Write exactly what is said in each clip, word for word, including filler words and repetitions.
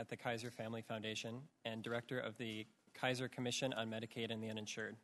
at the Kaiser Family Foundation and Director of the Kaiser Commission on Medicaid and the Uninsured.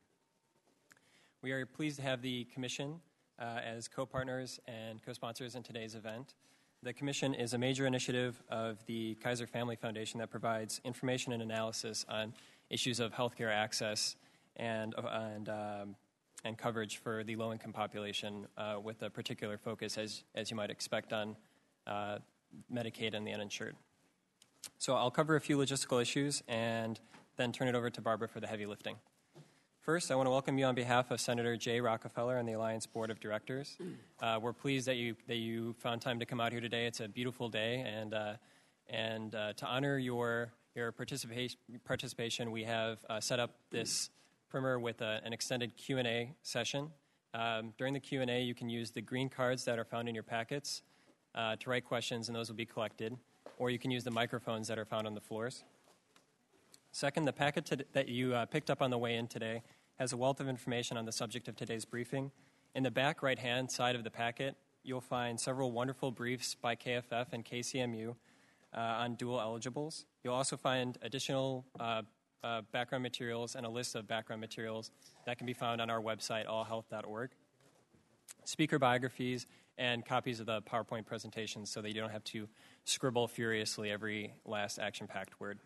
We are pleased to have the Commission uh, as co-partners and co-sponsors in today's event. The Commission is a major initiative of the Kaiser Family Foundation that provides information and analysis on issues of healthcare access and, and um, and coverage for the low-income population uh, with a particular focus, as, as you might expect, on uh, Medicaid and the uninsured. So I'll cover a few logistical issues and then turn it over to Barbara for the heavy lifting. First, I want to welcome you on behalf of Senator Jay Rockefeller and the Alliance Board of Directors. Uh, we're pleased that you that you found time to come out here today. It's a beautiful day, and uh, and uh, to honor your your participation, participation we have uh, set up this primer with a, an extended Q and A session. Um, during the Q and A, you can use the green cards that are found in your packets uh, to write questions, and those will be collected, or you can use the microphones that are found on the floors. Second, the packet to, that you uh, picked up on the way in today has a wealth of information on the subject of today's briefing. In the back right-hand side of the packet, you'll find several wonderful briefs by K F F and K C M U uh, on dual eligibles. You'll also find additional uh, Uh, background materials and a list of background materials that can be found on our website, all health dot org. Speaker biographies and copies of the PowerPoint presentations so that you don't have to scribble furiously every last action-packed word.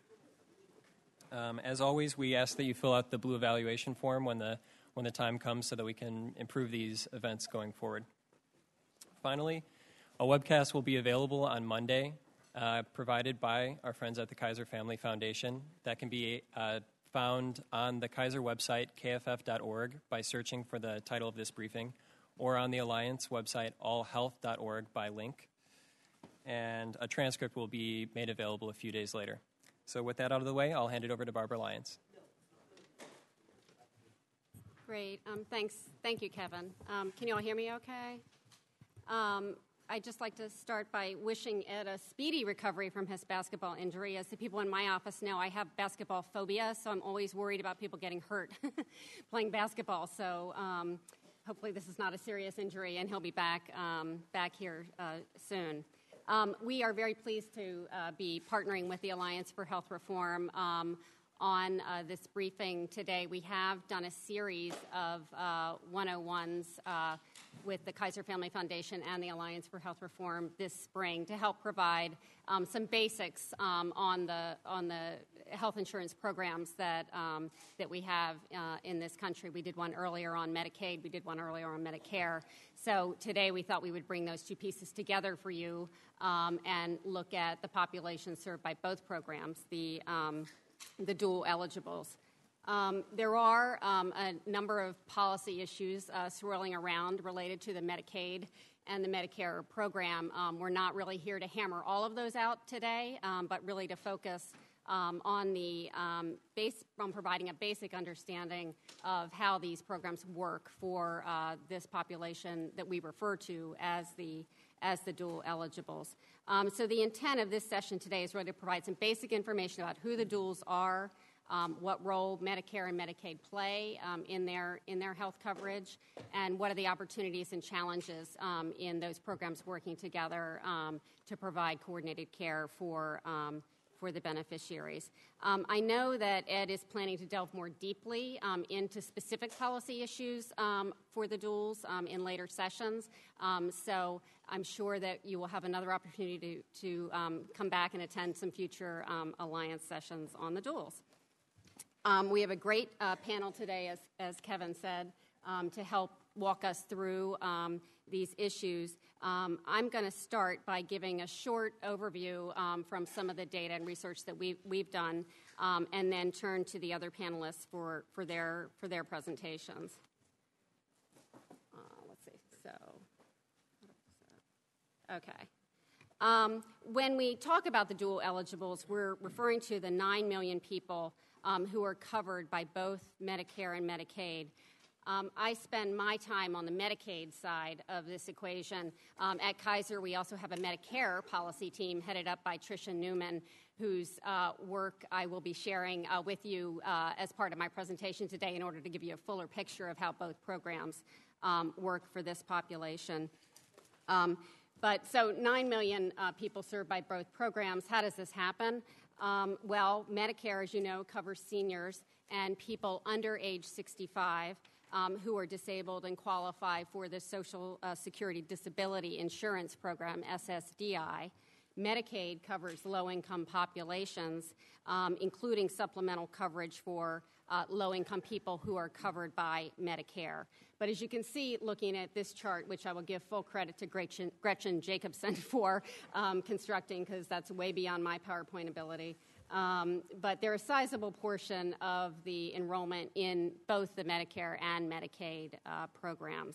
Um, as always, we ask that you fill out the blue evaluation form when the, when the time comes so that we can improve these events going forward. Finally, a webcast will be available on Monday, Uh, provided by our friends at the Kaiser Family Foundation. That can be uh, found on the Kaiser website, K F F dot org, by searching for the title of this briefing, or on the Alliance website, all health dot org, by link. And a transcript will be made available a few days later. So with that out of the way, I'll hand it over to Barbara Lyons. Great. Um, thanks. Thank you, Kevin. Um, can you all hear me okay? Um, I'd just like to start by wishing Ed a speedy recovery from his basketball injury. As the people in my office know, I have basketball phobia, so I'm always worried about people getting hurt playing basketball. So um, hopefully this is not a serious injury, and he'll be back um, back here uh, soon. Um, we are very pleased to uh, be partnering with the Alliance for Health Reform um, on uh, this briefing today. We have done a series of uh, one oh ones uh, with the Kaiser Family Foundation and the Alliance for Health Reform this spring to help provide um, some basics um, on the on the health insurance programs that um, that we have uh, in this country. We did one earlier on Medicaid. We did one earlier on Medicare. So today we thought we would bring those two pieces together for you um, and look at the population served by both programs, the um, the dual eligibles. Um, there are um, a number of policy issues uh, swirling around related to the Medicaid and the Medicare program. Um, we're not really here to hammer all of those out today, um, but really to focus um, on the um, base, on providing a basic understanding of how these programs work for uh, this population that we refer to as the as the dual eligibles. Um, so the intent of this session today is really to provide some basic information about who the duals are, Um, what role Medicare and Medicaid play um, in their in their health coverage, and what are the opportunities and challenges um, in those programs working together um, to provide coordinated care for um, for the beneficiaries. Um, I know that Ed is planning to delve more deeply um, into specific policy issues um, for the duals um, in later sessions. Um, so I'm sure that you will have another opportunity to, to um, come back and attend some future um, Alliance sessions on the duals. Um, we have a great uh, panel today, as, as Kevin said, um, to help walk us through um, these issues. Um, I'm going to start by giving a short overview um, from some of the data and research that we've, we've done, um, and then turn to the other panelists for, for, their, for their presentations. Uh, let's see. So, okay. Um, when we talk about the dual eligibles, we're referring to the nine million people Um, who are covered by both Medicare and Medicaid. Um, I spend my time on the Medicaid side of this equation. Um, at Kaiser, we also have a Medicare policy team headed up by Tricia Newman, whose uh, work I will be sharing uh, with you uh, as part of my presentation today in order to give you a fuller picture of how both programs um, work for this population. Um, But so nine million uh, people served by both programs. How does this happen? Um, well, Medicare, as you know, covers seniors and people under age sixty-five um, who are disabled and qualify for the Social uh, Security Disability Insurance Program, S S D I. Medicaid covers low-income populations, um, including supplemental coverage for uh, low-income people who are covered by Medicare. But as you can see, looking at this chart, which I will give full credit to Gretchen, Gretchen Jacobson for um, constructing, because that's way beyond my PowerPoint ability, um, but there is a sizable portion of the enrollment in both the Medicare and Medicaid uh, programs.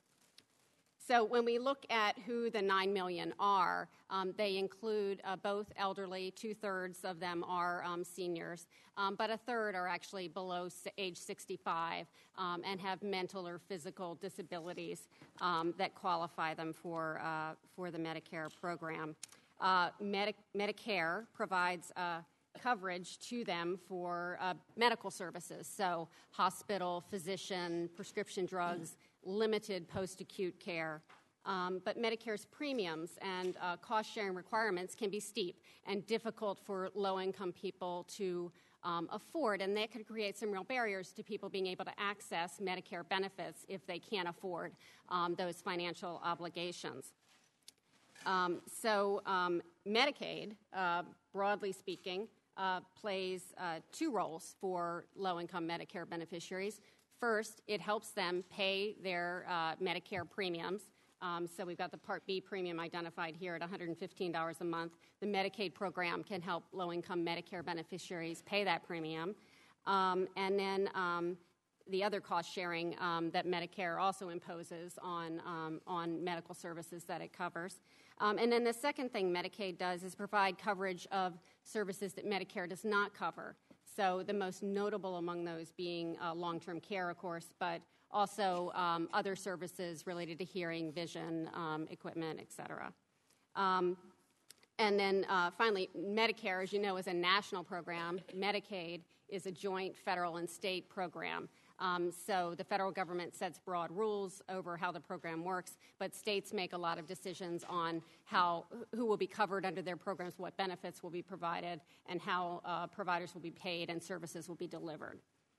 So when we look at who the nine million are, um, they include uh, both elderly, two-thirds of them are um, seniors, um, but a third are actually below age sixty-five um, and have mental or physical disabilities um, that qualify them for, uh, for the Medicare program. Uh, Medi- Medicare provides uh, coverage to them for uh, medical services, so hospital, physician, prescription drugs, limited post-acute care. Um, but Medicare's premiums and uh, cost-sharing requirements can be steep and difficult for low-income people to um, afford, and that could create some real barriers to people being able to access Medicare benefits if they can't afford um, those financial obligations. Um, so um, Medicaid, uh, broadly speaking, uh, plays uh, two roles for low-income Medicare beneficiaries. First, it helps them pay their uh, Medicare premiums. Um, so we've got the Part B premium identified here at one hundred fifteen dollars a month. The Medicaid program can help low-income Medicare beneficiaries pay that premium. Um, and then um, the other cost sharing um, that Medicare also imposes on, um, on medical services that it covers. Um, and then the second thing Medicaid does is provide coverage of services that Medicare does not cover. So the most notable among those being uh, long-term care, of course, but also um, other services related to hearing, vision, um, equipment, et cetera. Um, and then uh, finally, Medicare, as you know, is a national program. Medicaid is a joint federal and state program. Um, so the federal government sets broad rules over how the program works, but states make a lot of decisions on how who will be covered under their programs, what benefits will be provided, and how uh, providers will be paid and services will be delivered.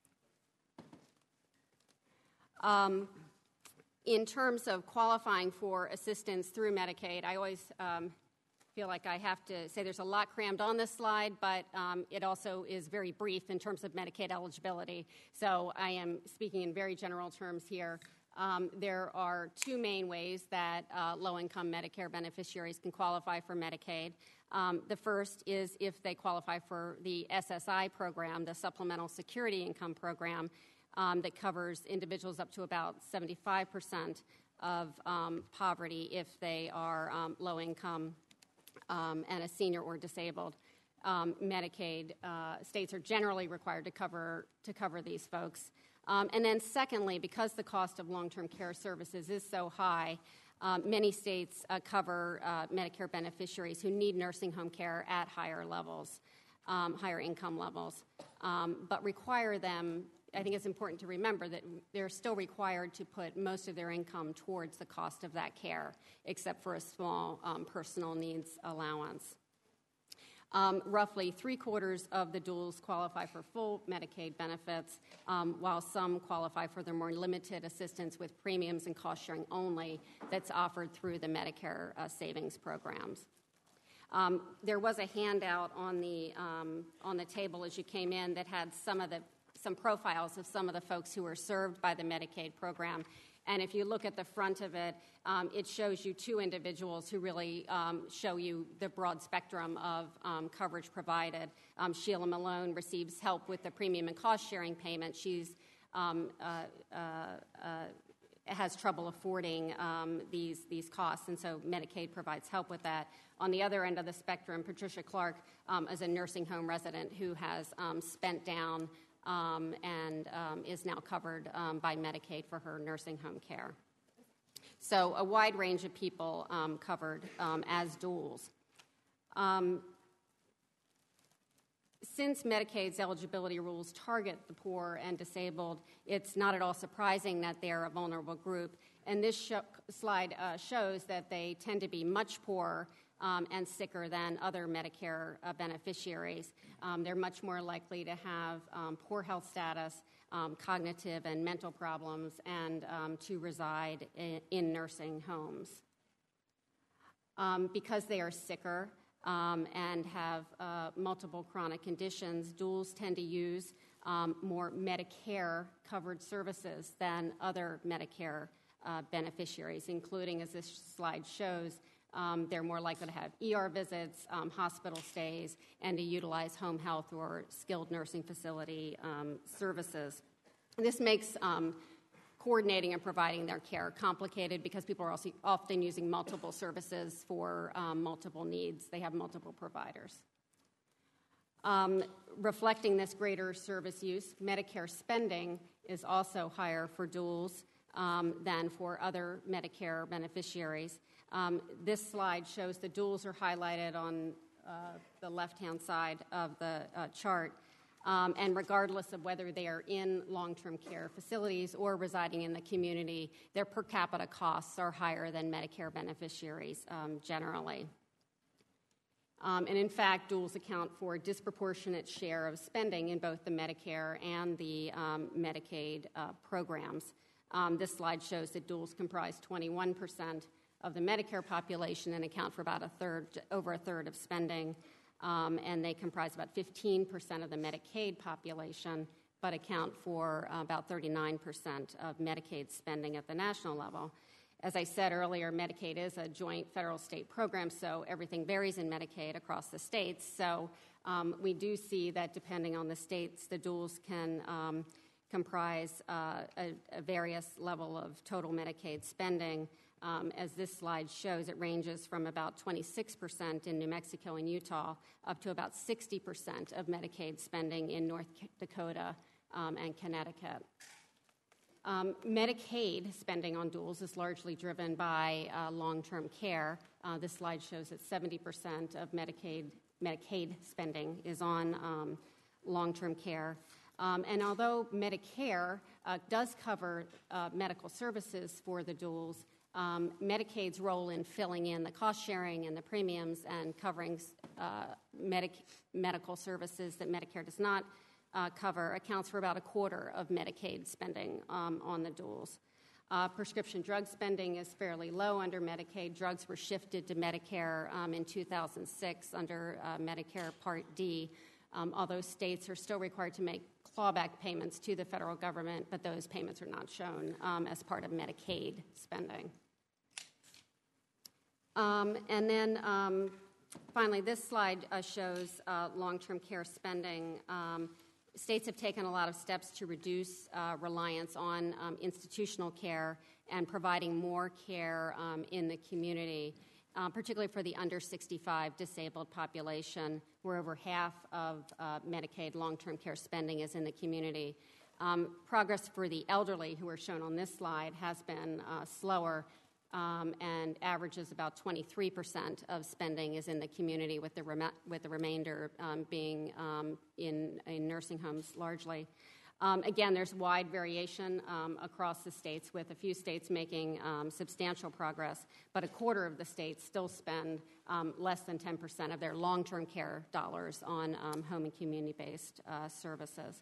Um, in terms of qualifying for assistance through Medicaid, I always um, feel like I have to say there's a lot crammed on this slide, but um, it also is very brief in terms of Medicaid eligibility. So I am speaking in very general terms here. Um, there are two main ways that uh, low-income Medicare beneficiaries can qualify for Medicaid. Um, the first is if they qualify for the S S I program, the Supplemental Security Income Program, um, that covers individuals up to about seventy-five percent of um, poverty if they are um, low-income Um, and a senior or disabled. Um, Medicaid uh, states are generally required to cover to cover these folks. Um, and then secondly, because the cost of long-term care services is so high, um, many states uh, cover uh, Medicare beneficiaries who need nursing home care at higher levels, um, higher income levels, um, but require them. I think it's important to remember that they're still required to put most of their income towards the cost of that care, except for a small um, personal needs allowance. Um, roughly three-quarters of the duals qualify for full Medicaid benefits, um, while some qualify for the more limited assistance with premiums and cost-sharing only that's offered through the Medicare uh, savings programs. Um, there was a handout on the, um, on the table as you came in that had some of the some profiles of some of the folks who are served by the Medicaid program. And if you look at the front of it, um, it shows you two individuals who really um, show you the broad spectrum of um, coverage provided. Um, Sheila Malone receives help with the premium and cost-sharing payment. She's um, uh, uh, uh, has trouble affording um, these, these costs, and so Medicaid provides help with that. On the other end of the spectrum, Patricia Clark um, is a nursing home resident who has um, spent down Um, and um, is now covered um, by Medicaid for her nursing home care. So a wide range of people um, covered um, as duals. Um, since Medicaid's eligibility rules target the poor and disabled, it's not at all surprising that they're a vulnerable group. And this sh- slide uh, shows that they tend to be much poorer um, and sicker than other Medicare uh, beneficiaries. Um, they're much more likely to have um, poor health status, um, cognitive and mental problems, and um, to reside in, in nursing homes. Um, because they are sicker um, and have uh, multiple chronic conditions, duals tend to use um, more Medicare-covered services than other Medicare uh, beneficiaries, including, as this slide shows, um, they're more likely to have E R visits, um, hospital stays, and to utilize home health or skilled nursing facility um, services. This makes um, coordinating and providing their care complicated because people are also often using multiple services for um, multiple needs. They have multiple providers. Um, reflecting this greater service use, Medicare spending is also higher for duals um, than for other Medicare beneficiaries. Um, this slide shows the duals are highlighted on uh, the left-hand side of the uh, chart. Um, and regardless of whether they are in long-term care facilities or residing in the community, their per capita costs are higher than Medicare beneficiaries um, generally. Um, and in fact, duals account for a disproportionate share of spending in both the Medicare and the um, Medicaid uh, programs. Um, this slide shows that duals comprise twenty-one percent of the Medicare population and account for about a third, over a third of spending. Um, and they comprise about fifteen percent of the Medicaid population, but account for uh, about thirty-nine percent of Medicaid spending at the national level. As I said earlier, Medicaid is a joint federal-state program, so everything varies in Medicaid across the states. So um, we do see that depending on the states, the duals can um, comprise uh, a, a various level of total Medicaid spending. Um, as this slide shows, it ranges from about twenty-six percent in New Mexico and Utah up to about sixty percent of Medicaid spending in North Dakota um, and Connecticut. Um, Medicaid spending on duals is largely driven by uh, long-term care. Uh, this slide shows that seventy percent of Medicaid, Medicaid spending is on um, long-term care. Um, and although Medicare uh, does cover uh, medical services for the duals, Um, Medicaid's role in filling in the cost sharing and the premiums and covering uh, medic- medical services that Medicare does not uh, cover accounts for about a quarter of Medicaid spending um, on the duals. Uh, prescription drug spending is fairly low under Medicaid. Drugs were shifted to Medicare um, in two thousand six under uh, Medicare Part D, um, although states are still required to make clawback payments to the federal government, but those payments are not shown um, as part of Medicaid spending. Um, and then um, finally, this slide uh, shows uh, long-term care spending. Um, states have taken a lot of steps to reduce uh, reliance on um, institutional care and providing more care um, in the community, uh, particularly for the under sixty-five disabled population, where over half of uh, Medicaid long-term care spending is in the community. Um, progress for the elderly, who are shown on this slide, has been uh, slower. Um, and averages about twenty-three percent of spending is in the community, with the rem- with the remainder um, being um, in, in nursing homes largely. Um, again, there's wide variation um, across the states, with a few states making um, substantial progress, but a quarter of the states still spend um, less than ten percent of their long-term care dollars on um, home and community-based uh, services.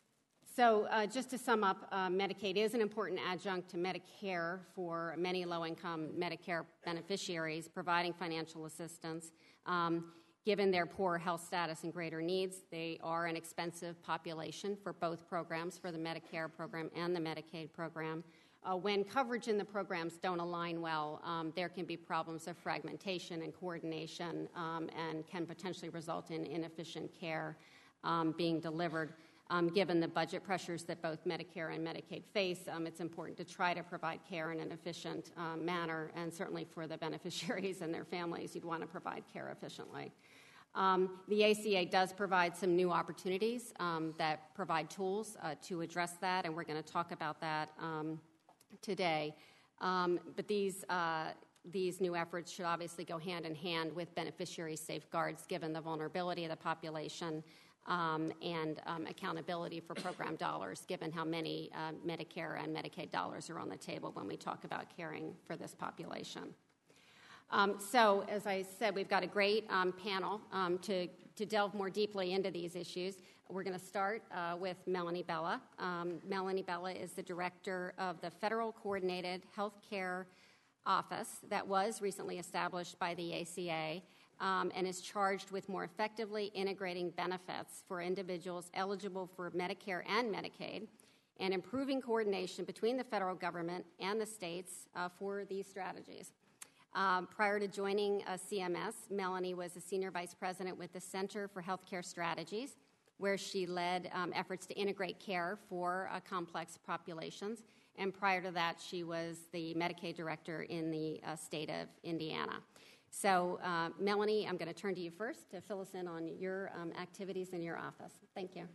So uh, just to sum up, uh, Medicaid is an important adjunct to Medicare for many low-income Medicare beneficiaries, providing financial assistance. Um, given their poor health status and greater needs, they are an expensive population for both programs, for the Medicare program and the Medicaid program. Uh, when coverage in the programs don't align well, um, there can be problems of fragmentation and coordination um, and can potentially result in inefficient care um, being delivered. Um, given the budget pressures that both Medicare and Medicaid face, um, it's important to try to provide care in an efficient um, manner, and certainly for the beneficiaries and their families, you'd want to provide care efficiently. Um, the A C A does provide some new opportunities um, that provide tools uh, to address that, and we're going to talk about that um, today. Um, but these uh, These new efforts should obviously go hand in hand with beneficiary safeguards, given the vulnerability of the population, Um, and um, accountability for program dollars, given how many uh, Medicare and Medicaid dollars are on the table when we talk about caring for this population. Um, so, as I said, we've got a great um, panel um, to, to delve more deeply into these issues. We're going to start uh, with Melanie Bella. Um, Melanie Bella is the director of the Federal Coordinated Health Care Office that was recently established by the A C A um, and is charged with more effectively integrating benefits for individuals eligible for Medicare and Medicaid and improving coordination between the federal government and the states uh, for these strategies. Um, prior to joining uh, C M S, Melanie was a senior vice president with the Center for Healthcare Strategies, where she led um, efforts to integrate care for uh, complex populations. And prior to that, she was the Medicaid director in the uh, state of Indiana. So, uh, Melanie, I'm going to turn to you first to fill us in on your um, activities in your office. Thank you.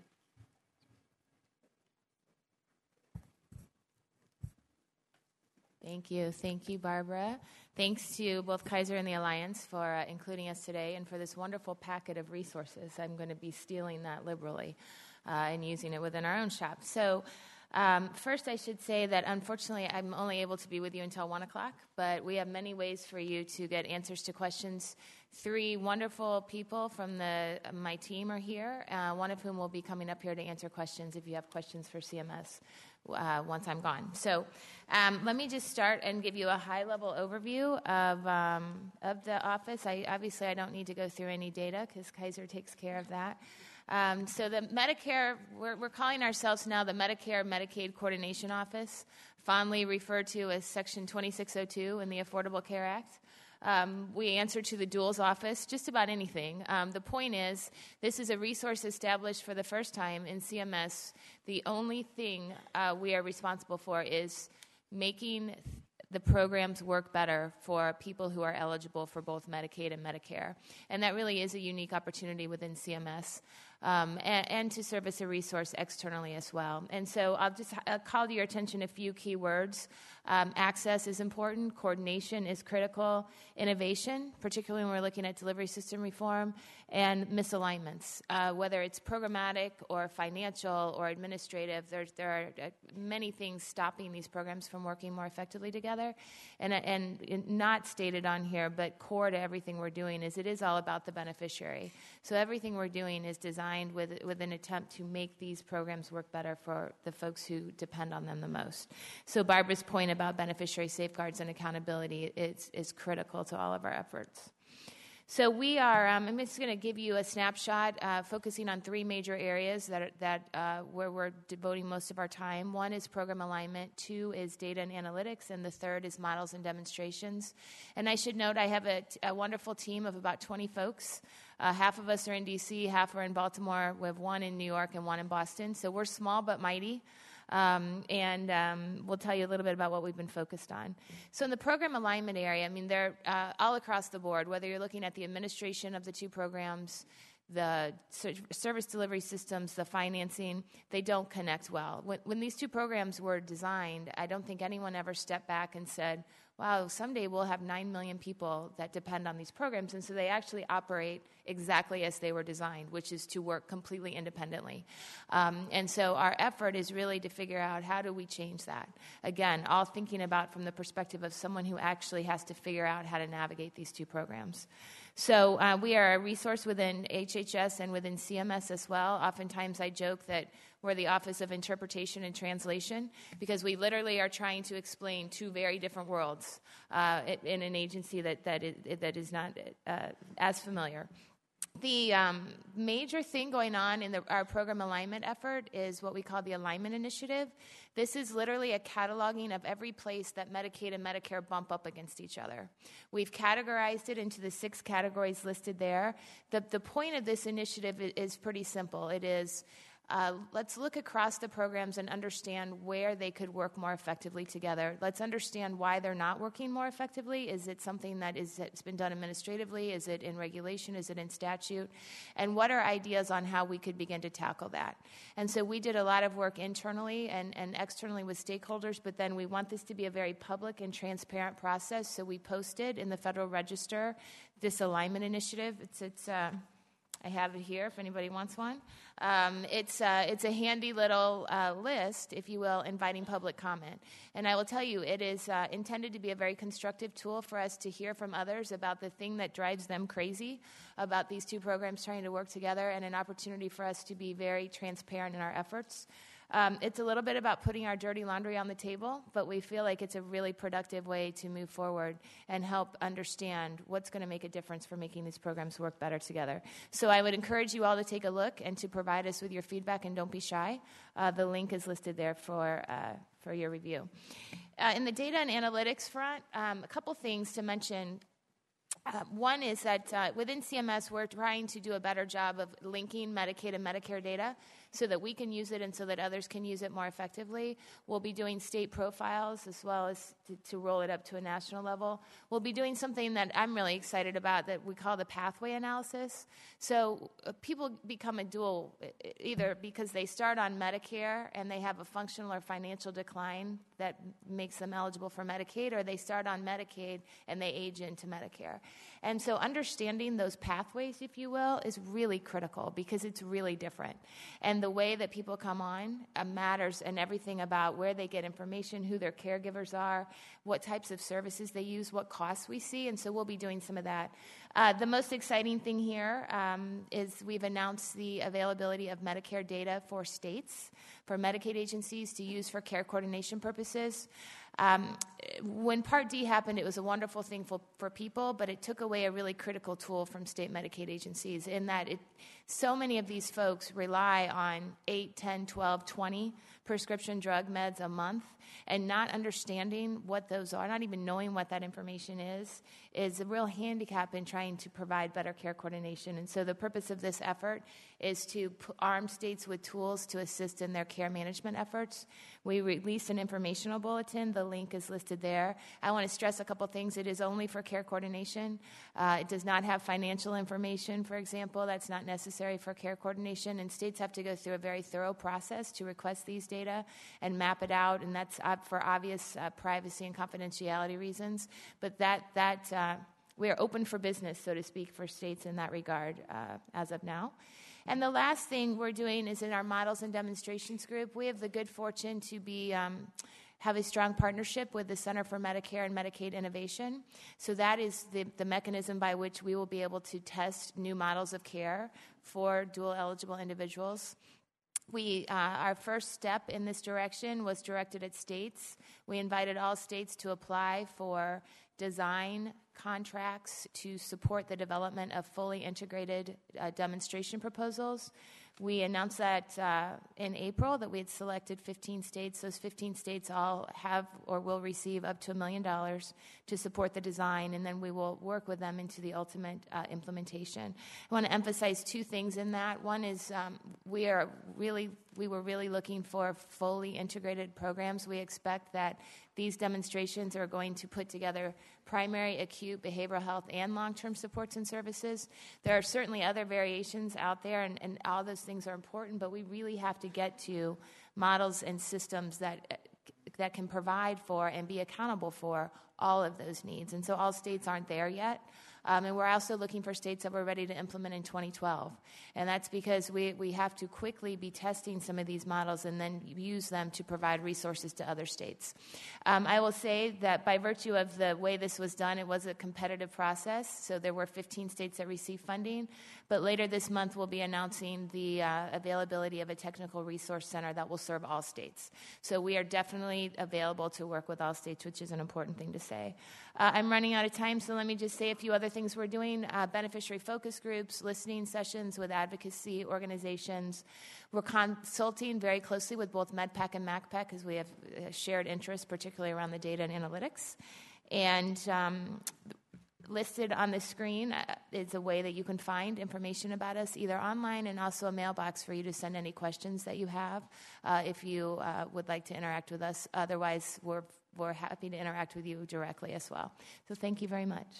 Thank you. Thank you, Barbara. Thanks to both Kaiser and the Alliance for uh, including us today and for this wonderful packet of resources. I'm going to be stealing that liberally uh, and using it within our own shop. So um, first I should say that unfortunately I'm only able to be with you until one o'clock, but we have many ways for you to get answers to questions. Three wonderful people from the my team are here, uh, one of whom will be coming up here to answer questions if you have questions for C M S. Uh, once I'm gone. So um, let me just start and give you a high-level overview of um, of the office. I obviously I don't need to go through any data because Kaiser takes care of that. Um, so the Medicare, we're, we're calling ourselves now the Medicare Medicaid Coordination Office, fondly referred to as Section twenty-six oh two in the Affordable Care Act. Um, we answer to the duals office, just about anything. Um, the point is, this is a resource established for the first time in C M S. The only thing uh, we are responsible for is making the programs work better for people who are eligible for both Medicaid and Medicare. And that really is a unique opportunity within C M S. Um, and, and to serve as a resource externally as well. And so I'll just uh, call to your attention a few key words. Um, access is important. Coordination is critical. Innovation, particularly when we're looking at delivery system reform, and misalignments, uh, whether it's programmatic or financial or administrative. There's, there are uh, many things stopping these programs from working more effectively together. And, and not stated on here, but core to everything we're doing is it is all about the beneficiary. So everything we're doing is designed With, with an attempt to make these programs work better for the folks who depend on them the most. So Barbara's point about beneficiary safeguards and accountability is, is critical to all of our efforts. So we are, um, I'm just going to give you a snapshot uh, focusing on three major areas that, are, that uh, where we're devoting most of our time. One is program alignment, two is data and analytics, and the third is models and demonstrations. And I should note I have a, a wonderful team of about twenty folks. Uh, half of us are in D C, half are in Baltimore. We have one in New York and one in Boston. So we're small but mighty. Um, and um, we'll tell you a little bit about what we've been focused on. So in the program alignment area, I mean, they're uh, all across the board, whether you're looking at the administration of the two programs, the service delivery systems, the financing, they don't connect well. When, when these two programs were designed, I don't think anyone ever stepped back and said, wow, someday we'll have nine million people that depend on these programs. And so they actually operate exactly as they were designed, which is to work completely independently. Um, and so our effort is really to figure out how do we change that. Again, all thinking about from the perspective of someone who actually has to figure out how to navigate these two programs. So uh, we are a resource within H H S and within C M S as well. Oftentimes I joke that we're the Office of Interpretation and Translation because we literally are trying to explain two very different worlds uh, in an agency that, that, is, that is not uh, as familiar. The um, major thing going on in the, our program alignment effort is what we call the Alignment Initiative. This is literally a cataloging of every place that Medicaid and Medicare bump up against each other. We've categorized it into the six categories listed there. The, the point of this initiative is, is pretty simple. It is Uh, let's look across the programs and understand where they could work more effectively together. Let's understand why they're not working more effectively. Is it something that is, it's been done administratively? Is it in regulation? Is it in statute? And what are ideas on how we could begin to tackle that? And so we did a lot of work internally and, and externally with stakeholders, but then we want this to be a very public and transparent process. So we posted in the Federal Register this alignment initiative. It's, it's uh, I have it here if anybody wants one. Um, it's, uh, it's a handy little uh, list, if you will, inviting public comment. And I will tell you, it is uh, intended to be a very constructive tool for us to hear from others about the thing that drives them crazy about these two programs trying to work together, and an opportunity for us to be very transparent in our efforts. Um, it's a little bit about putting our dirty laundry on the table, but we feel like it's a really productive way to move forward and help understand what's going to make a difference for making these programs work better together. So I would encourage you all to take a look and to provide us with your feedback, and don't be shy. Uh, the link is listed there for, uh, for your review. Uh, in the data and analytics front, um, a couple things to mention. Uh, one is that uh, within C M S, we're trying to do a better job of linking Medicaid and Medicare data so that we can use it and so that others can use it more effectively. We'll be doing state profiles as well as to, to roll it up to a national level. We'll be doing something that I'm really excited about that we call the pathway analysis. So uh, people become a dual, either because they start on Medicare and they have a functional or financial decline that makes them eligible for Medicaid, or they start on Medicaid and they age into Medicare. And so understanding those pathways, if you will, is really critical because it's really different. And the way that people come on uh, matters, and everything about where they get information, who their caregivers are, what types of services they use, what costs we see. And so we'll be doing some of that. Uh, the most exciting thing here um, is we've announced the availability of Medicare data for states, for Medicaid agencies to use for care coordination purposes. Um, when Part D happened, it was a wonderful thing for, for people, but it took away a really critical tool from state Medicaid agencies in that it, so many of these folks rely on eight, ten, twelve, twenty prescription drug meds a month, and not understanding what those are, not even knowing what that information is, is a real handicap in trying to provide better care coordination. And so the purpose of this effort is to p- arm states with tools to assist in their care management efforts. We released an informational bulletin. The link is listed there. I want to stress a couple things. It is only for care coordination. Uh, it does not have financial information, for example. That's not necessary for care coordination. And states have to go through a very thorough process to request these data and map it out. And that's uh, for obvious uh, privacy and confidentiality reasons. But that, that uh, we are open for business, so to speak, for states in that regard uh, as of now. And the last thing we're doing is in our models and demonstrations group. We have the good fortune to be um, have a strong partnership with the Center for Medicare and Medicaid Innovation. So that is the, the mechanism by which we will be able to test new models of care for dual-eligible individuals. We, uh, our first step in this direction was directed at states. We invited all states to apply for design contracts to support the development of fully integrated uh, demonstration proposals. We announced that uh, in April that we had selected fifteen states. Those fifteen states all have or will receive up to a million dollars to support the design, and then we will work with them into the ultimate uh, implementation. I want to emphasize two things in that. One is um, we are really we were really looking for fully integrated programs. We expect that these demonstrations are going to put together primary, acute, behavioral health, and long-term supports and services. There are certainly other variations out there, and, and all those things are important, but we really have to get to models and systems that that can provide for and be accountable for all of those needs. And so all states aren't there yet. Um, and we're also looking for states that we're ready to implement in twenty twelve. And that's because we, we have to quickly be testing some of these models and then use them to provide resources to other states. Um, I will say that by virtue of the way this was done, it was a competitive process. So there were fifteen states that received funding. But later this month, we'll be announcing the uh, availability of a technical resource center that will serve all states. So we are definitely available to work with all states, which is an important thing to say. Uh, I'm running out of time, so let me just say a few other things we're doing. Uh, beneficiary focus groups, listening sessions with advocacy organizations. We're consulting very closely with both MedPAC and MACPAC because we have uh, shared interests, particularly around the data and analytics. And um, listed on the screen uh, is a way that you can find information about us, either online and also a mailbox for you to send any questions that you have uh, if you uh, would like to interact with us. Otherwise, we're we're happy to interact with you directly as well. So thank you very much.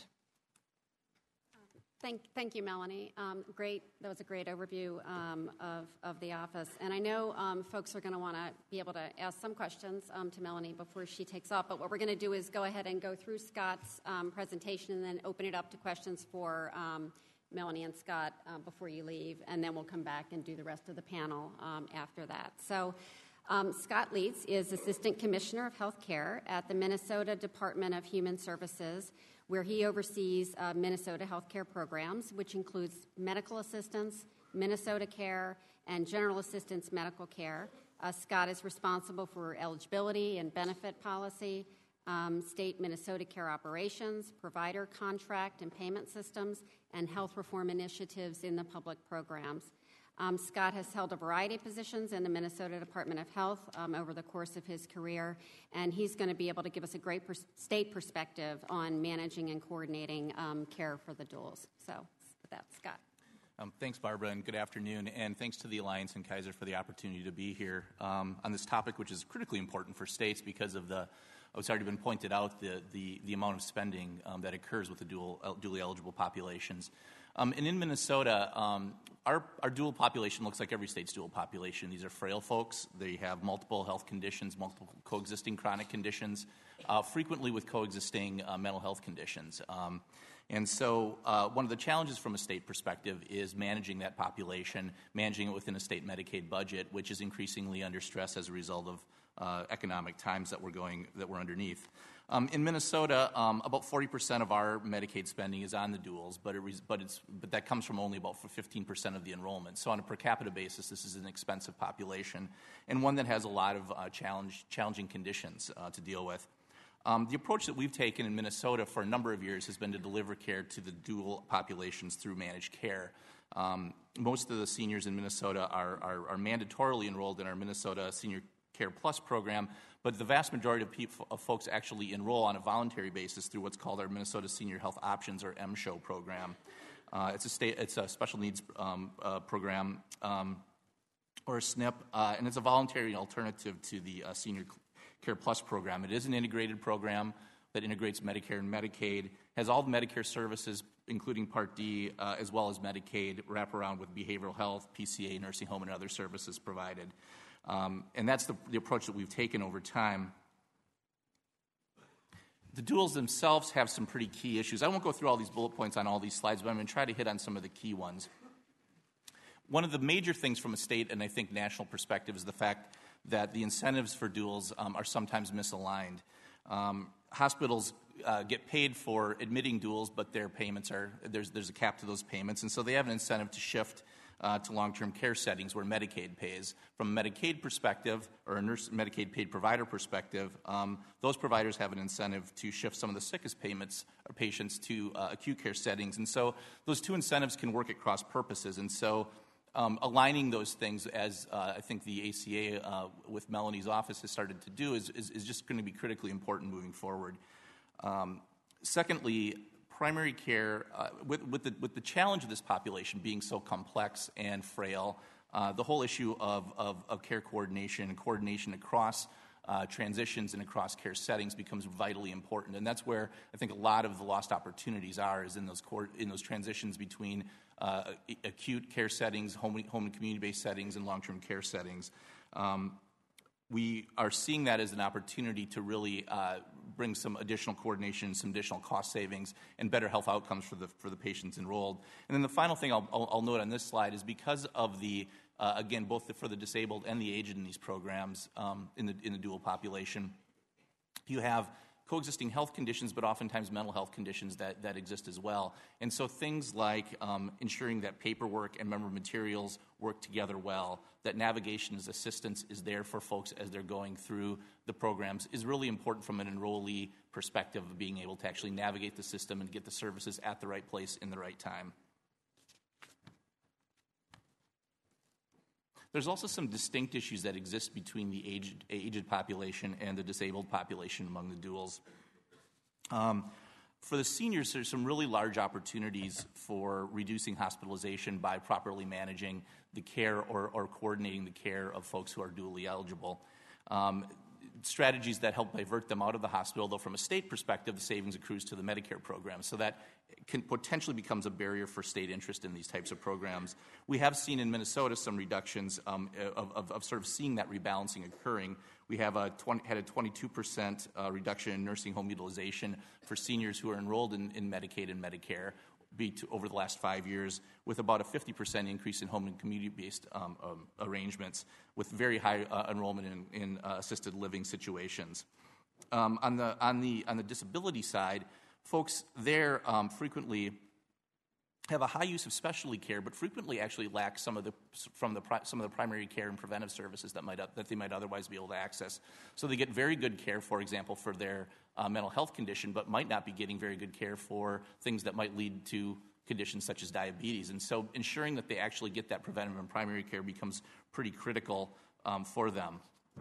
Thank, thank you, Melanie. Um, great. That was a great overview um, of, of the office. And I know um, folks are going to want to be able to ask some questions um, to Melanie before she takes off. But what we're going to do is go ahead and go through Scott's um, presentation and then open it up to questions for um, Melanie and Scott, uh, before you leave, and then we'll come back and do the rest of the panel um, after that. So um, Scott Leitz is Assistant Commissioner of Health Care at the Minnesota Department of Human Services, where he oversees uh, Minnesota healthcare programs, which includes medical assistance, Minnesota Care, and general assistance medical care. Uh, Scott is responsible for eligibility and benefit policy, um, state Minnesota care operations, provider contract and payment systems, and health reform initiatives in the public programs. Um, Scott has held a variety of positions in the Minnesota Department of Health um, over the course of his career, and he's going to be able to give us a great pers- state perspective on managing and coordinating um, care for the duals. So with that, Scott. Um, thanks, Barbara, and good afternoon. And thanks to the Alliance and Kaiser for the opportunity to be here um, on this topic, which is critically important for states because of the, it's already been pointed out, the the, the amount of spending um, that occurs with the dual, uh, dually eligible populations. Um, and in Minnesota, um, our, our dual population looks like every state's dual population. These are frail folks. They have multiple health conditions, multiple coexisting chronic conditions, uh, frequently with coexisting uh, mental health conditions. Um, And so uh, one of the challenges from a state perspective is managing that population, managing it within a state Medicaid budget, which is increasingly under stress as a result of uh, economic times that we're going that we're underneath. Um, in Minnesota, um, about forty percent of our Medicaid spending is on the duals, but it re- but it's but that comes from only about fifteen percent of the enrollment. So on a per capita basis, this is an expensive population and one that has a lot of uh, challenge challenging conditions uh, to deal with. Um, the approach that we've taken in Minnesota for a number of years has been to deliver care to the dual populations through managed care. Um, most of the seniors in Minnesota are, are, are mandatorily enrolled in our Minnesota Senior Care Plus program, but the vast majority of, people, of folks actually enroll on a voluntary basis through what's called our Minnesota Senior Health Options, or M S H O program. Uh, it's a state, it's a special needs um, uh, program, um, or a S N P, uh, and it's a voluntary alternative to the uh, Senior Care Plus program. It is an integrated program that integrates Medicare and Medicaid, has all the Medicare services, including Part D, uh, as well as Medicaid, wraparound with behavioral health, P C A, nursing home, and other services provided. Um, and that's the, the approach that we've taken over time. The duals themselves have some pretty key issues. I won't go through all these bullet points on all these slides, but I'm going to try to hit on some of the key ones. One of the major things from a state and I think national perspective is the fact that the incentives for duals um, are sometimes misaligned. Um, hospitals uh, get paid for admitting duals, but their payments are, there's, there's a cap to those payments, and so they have an incentive to shift uh, to long-term care settings where Medicaid pays. From a Medicaid perspective, or a nurse Medicaid paid provider perspective, um, those providers have an incentive to shift some of the sickest payments or patients to uh, acute care settings, and so those two incentives can work at cross purposes, and so Um, aligning those things, as uh, I think the A C A uh, with Melanie's office has started to do, is, is, is just going to be critically important moving forward. Um, secondly, primary care, uh, with, with, the, with the challenge of this population being so complex and frail, uh, the whole issue of, of, of care coordination and coordination across uh, transitions and across care settings becomes vitally important. And that's where I think a lot of the lost opportunities are, is in those, core, in those transitions between Uh, acute care settings, home, home and community-based settings, and long-term care settings. Um, we are seeing that as an opportunity to really uh, bring some additional coordination, some additional cost savings, and better health outcomes for the for the patients enrolled. And then the final thing I'll, I'll, I'll note on this slide is because of the uh, again both the, for the disabled and the aged in these programs um, in the in the dual population, you have coexisting health conditions, but oftentimes mental health conditions that, that exist as well. And so things like um, ensuring that paperwork and member materials work together well, that navigation as assistance is there for folks as they're going through the programs, is really important from an enrollee perspective of being able to actually navigate the system and get the services at the right place in the right time. There's also some distinct issues that exist between the aged, aged population and the disabled population among the duals. Um, for the seniors, there's some really large opportunities for reducing hospitalization by properly managing the care or, or coordinating the care of folks who are dually eligible. Um, strategies that help divert them out of the hospital, though from a state perspective, the savings accrues to the Medicare program. So that can potentially becomes a barrier for state interest in these types of programs. We have seen in Minnesota some reductions um, of, of, of sort of seeing that rebalancing occurring. We have a twenty, had a twenty-two percent uh, reduction in nursing home utilization for seniors who are enrolled in, in Medicaid and Medicare. be to, over the last five years, with about a fifty percent increase in home and community-based um, um, arrangements, with very high uh, enrollment in, in uh, assisted living situations. Um, on the on the on the disability side, folks there um, frequently have a high use of specialty care, but frequently actually lack some of the from the some of the primary care and preventive services that might that they might otherwise be able to access. So they get very good care, for example, for their uh, mental health condition, but might not be getting very good care for things that might lead to conditions such as diabetes. And so ensuring that they actually get that preventive and primary care becomes pretty critical um, for them.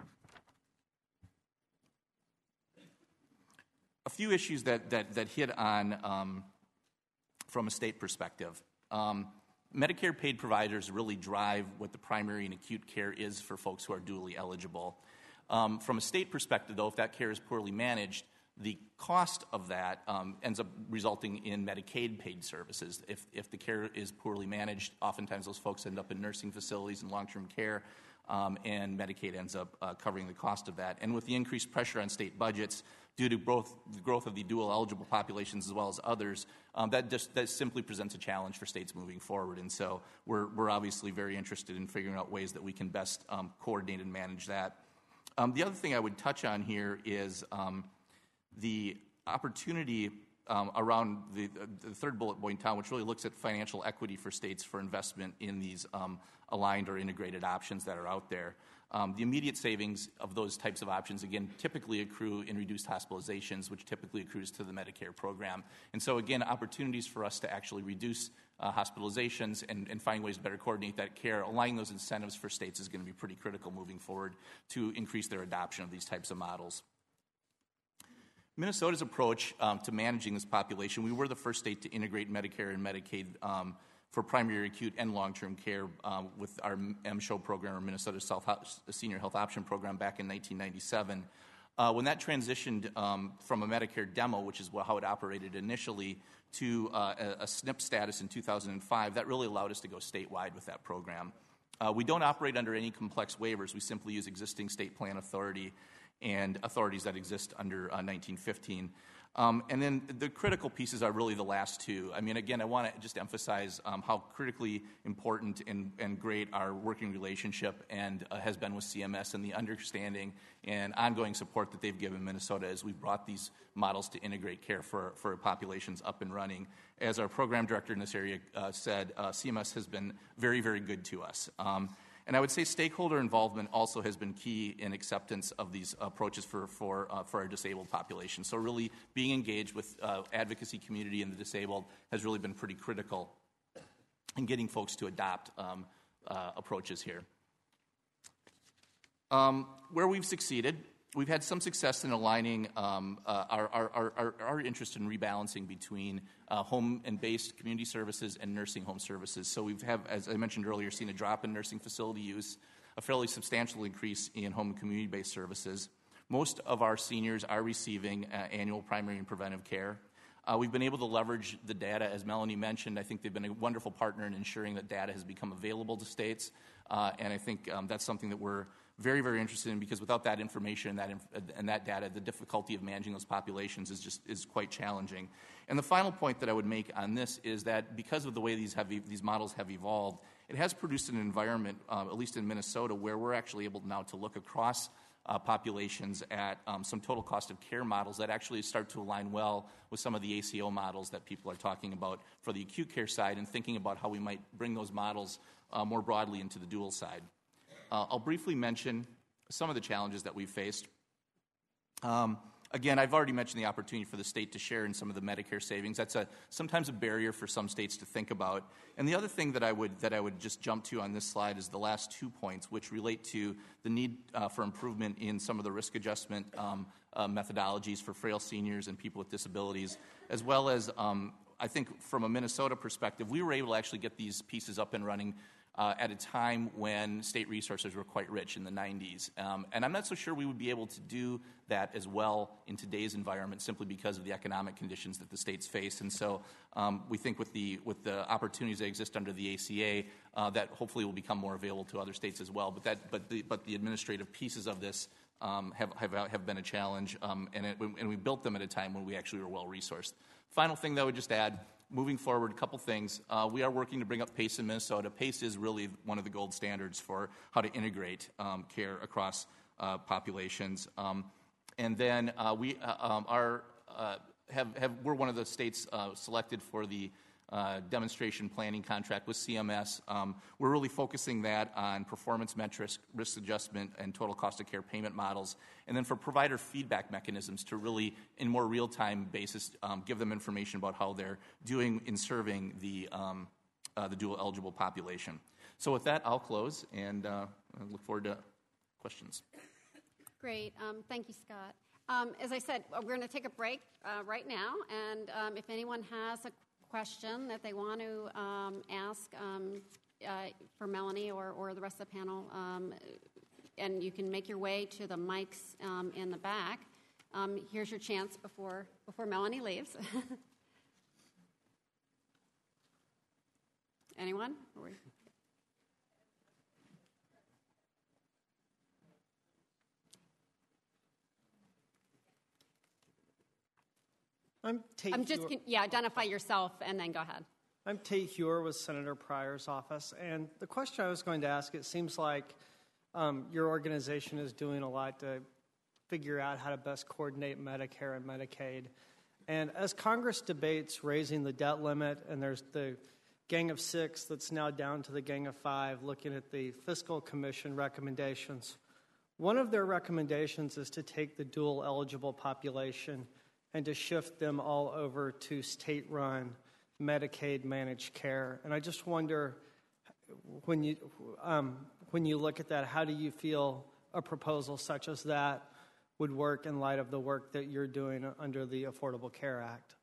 A few issues that that, that hit on. Um, From a state perspective, um, Medicare paid providers really drive what the primary and acute care is for folks who are dually eligible. Um, from a state perspective, though, if that care is poorly managed, the cost of that um, ends up resulting in Medicaid paid services. If, if the care is poorly managed, oftentimes those folks end up in nursing facilities and long-term care, um, and Medicaid ends up uh, covering the cost of that. And with the increased pressure on state budgets, due to both the growth of the dual-eligible populations as well as others, um, that just that simply presents a challenge for states moving forward. And so we're, we're obviously very interested in figuring out ways that we can best um, coordinate and manage that. Um, the other thing I would touch on here is um, the opportunity um, around the, the third bullet point down, which really looks at financial equity for states for investment in these um, aligned or integrated options that are out there. Um, the immediate savings of those types of options, again, typically accrue in reduced hospitalizations, which typically accrues to the Medicare program. And so, again, opportunities for us to actually reduce uh, hospitalizations and, and find ways to better coordinate that care, aligning those incentives for states is going to be pretty critical moving forward to increase their adoption of these types of models. Minnesota's approach um, to managing this population, we were the first state to integrate Medicare and Medicaid um, for primary, acute, and long-term care um, with our M S H O program, or Minnesota Self Senior Health Option Program, back in nineteen ninety-seven. Uh, when that transitioned um, from a Medicare demo, which is how it operated initially, to uh, a, a S N P status in two thousand five, that really allowed us to go statewide with that program. Uh, we don't operate under any complex waivers. We simply use existing state plan authority and authorities that exist under uh, nineteen fifteen. Um, and then the critical pieces are really the last two. I mean, again, I want to just emphasize um, how critically important and, and great our working relationship and uh, has been with C M S, and the understanding and ongoing support that they've given Minnesota as we've brought these models to integrate care for, for populations up and running. As our program director in this area uh, said, uh, C M S has been very, very good to us. Um, And I would say stakeholder involvement also has been key in acceptance of these approaches for for, uh, for our disabled population. So really being engaged with uh, advocacy community and the disabled has really been pretty critical in getting folks to adopt um, uh, approaches here. Um, where we've succeeded, we've had some success in aligning um, uh, our, our, our, our interest in rebalancing between uh, home and based community services and nursing home services. So we've have, as I mentioned earlier, seen a drop in nursing facility use, a fairly substantial increase in home and community-based services. Most of our seniors are receiving uh, annual primary and preventive care. Uh, we've been able to leverage the data, as Melanie mentioned. I think they've been a wonderful partner in ensuring that data has become available to states, uh, and I think um, that's something that we're very, very interested in, because without that information and that, inf- and that data, the difficulty of managing those populations is just is quite challenging. And the final point that I would make on this is that because of the way these, have, these models have evolved, it has produced an environment, uh, at least in Minnesota, where we're actually able now to look across Uh, populations at um, some total cost of care models that actually start to align well with some of the A C O models that people are talking about for the acute care side, and thinking about how we might bring those models uh, more broadly into the dual side. Uh, I'll briefly mention some of the challenges that we've faced. Um, Again, I've already mentioned the opportunity for the state to share in some of the Medicare savings. That's a, sometimes a barrier for some states to think about. And the other thing that I would that I would just jump to on this slide is the last two points, which relate to the need uh, for improvement in some of the risk adjustment um, uh, methodologies for frail seniors and people with disabilities, as well as um, I think from a Minnesota perspective, we were able to actually get these pieces up and running Uh, at a time when state resources were quite rich in the nineties. Um, and I'm not so sure we would be able to do that as well in today's environment, simply because of the economic conditions that the states face. And so um, we think with the with the opportunities that exist under the A C A, uh, that hopefully will become more available to other states as well. But that but the but the administrative pieces of this um, have, have have been a challenge, um, and, it, and we built them at a time when we actually were well-resourced. Final thing that I would just add, moving forward, a couple things. Uh, we are working to bring up PACE in Minnesota. PACE is really one of the gold standards for how to integrate um, care across uh, populations. Um, and then uh, we uh, um, are uh, have, have we're one of the states uh, selected for the uh, demonstration planning contract with C M S. Um, we're really focusing that on performance metrics, risk adjustment, and total cost of care payment models, and then for provider feedback mechanisms to really, in more real-time basis, um, give them information about how they're doing in serving the um, uh, the dual eligible population. So with that, I'll close, and uh, I look forward to questions. Great. Um, thank you, Scott. Um, as I said, we're going to take a break uh, right now, and um, if anyone has a question that they want to um, ask um, uh, for Melanie or, or the rest of the panel, um, and you can make your way to the mics um, in the back. Um, here's your chance before before Melanie leaves. Anyone? Or I'm Tate I'm just, Hewer. yeah, identify yourself and then go ahead. I'm Tate Hewer with Senator Pryor's office. And the question I was going to ask, it seems like um, your organization is doing a lot to figure out how to best coordinate Medicare and Medicaid. And as Congress debates raising the debt limit, and there's the gang of six that's now down to the gang of five, looking at the Fiscal Commission recommendations, one of their recommendations is to take the dual eligible population and to shift them all over to state-run Medicaid managed care. And I just wonder, when you um, when you look at that, how do you feel a proposal such as that would work in light of the work that you're doing under the Affordable Care Act?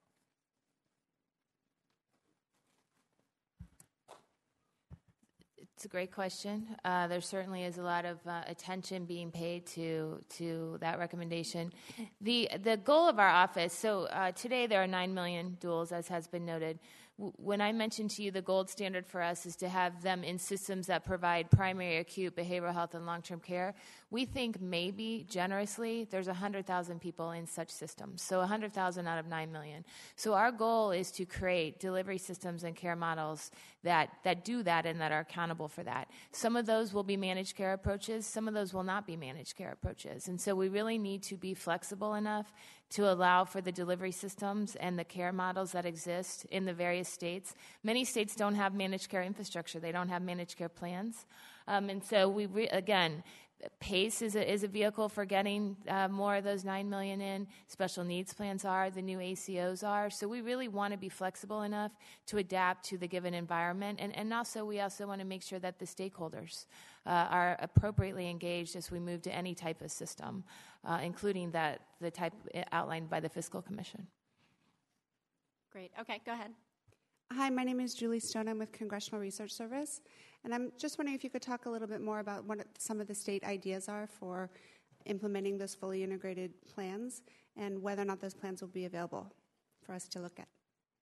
It's a great question. Uh, there certainly is a lot of uh, attention being paid to to that recommendation. The the goal of our office, so uh, today there are nine million duals, as has been noted. W- when I mentioned to you the gold standard for us is to have them in systems that provide primary, acute, behavioral health, and long-term care, we think maybe, generously, there's one hundred thousand people in such systems, so one hundred thousand out of nine million. So our goal is to create delivery systems and care models that, that do that and that are accountable for that. Some of those will be managed care approaches. Some of those will not be managed care approaches. And so we really need to be flexible enough to allow for the delivery systems and the care models that exist in the various states. Many states don't have managed care infrastructure. They don't have managed care plans. Um, and so we, re- again, PACE is a, is a vehicle for getting uh, more of those nine million in. Special needs plans are, the new A C Os are. So we really want to be flexible enough to adapt to the given environment. And, and also, we also want to make sure that the stakeholders uh, are appropriately engaged as we move to any type of system, uh, including that the type outlined by the Fiscal Commission. Great. Okay, go ahead. Hi, my name is Julie Stone. I'm with Congressional Research Service. And I'm just wondering if you could talk a little bit more about what some of the state ideas are for implementing those fully integrated plans and whether or not those plans will be available for us to look at.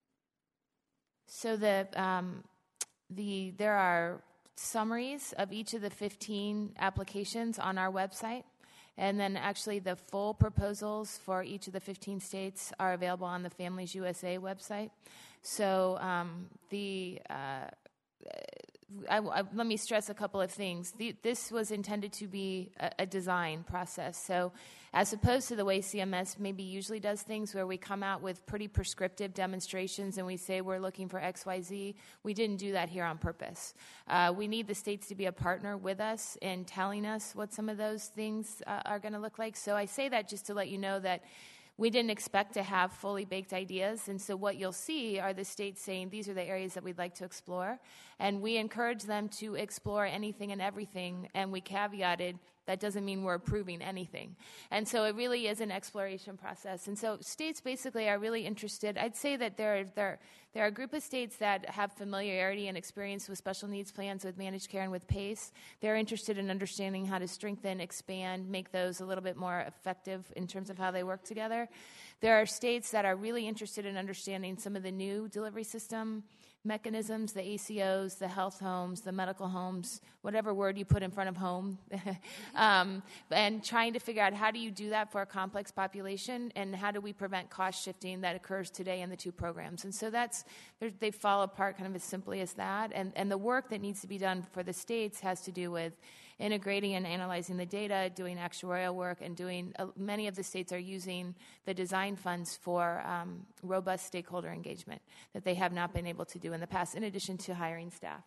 So the um, the there are summaries of each of the fifteen applications on our website. And then actually the full proposals for each of the fifteen states are available on the Families U S A website. So um, the uh, I, I, let me stress a couple of things. The, this was intended to be a, a design process. So as opposed to the way C M S maybe usually does things where we come out with pretty prescriptive demonstrations and we say we're looking for X Y Z, we didn't do that here on purpose. Uh, we need the states to be a partner with us in telling us what some of those things uh, are going to look like. So I say that just to let you know that we didn't expect to have fully baked ideas, and so what you'll see are the states saying these are the areas that we'd like to explore, and we encourage them to explore anything and everything, and we caveated that doesn't mean we're approving anything. And so it really is an exploration process. And so states basically are really interested. I'd say that there, there, there are a group of states that have familiarity and experience with special needs plans, with managed care, and with PACE. They're interested in understanding how to strengthen, expand, make those a little bit more effective in terms of how they work together. There are states that are really interested in understanding some of the new delivery system mechanisms, the A C Os, the health homes, the medical homes, whatever word you put in front of home, um, and trying to figure out how do you do that for a complex population, and how do we prevent cost shifting that occurs today in the two programs. And so that's, they fall apart kind of as simply as that. And, and the work that needs to be done for the states has to do with integrating and analyzing the data, doing actuarial work, and doing, uh, many of the states are using the design funds for um, robust stakeholder engagement that they have not been able to do in the past, in addition to hiring staff.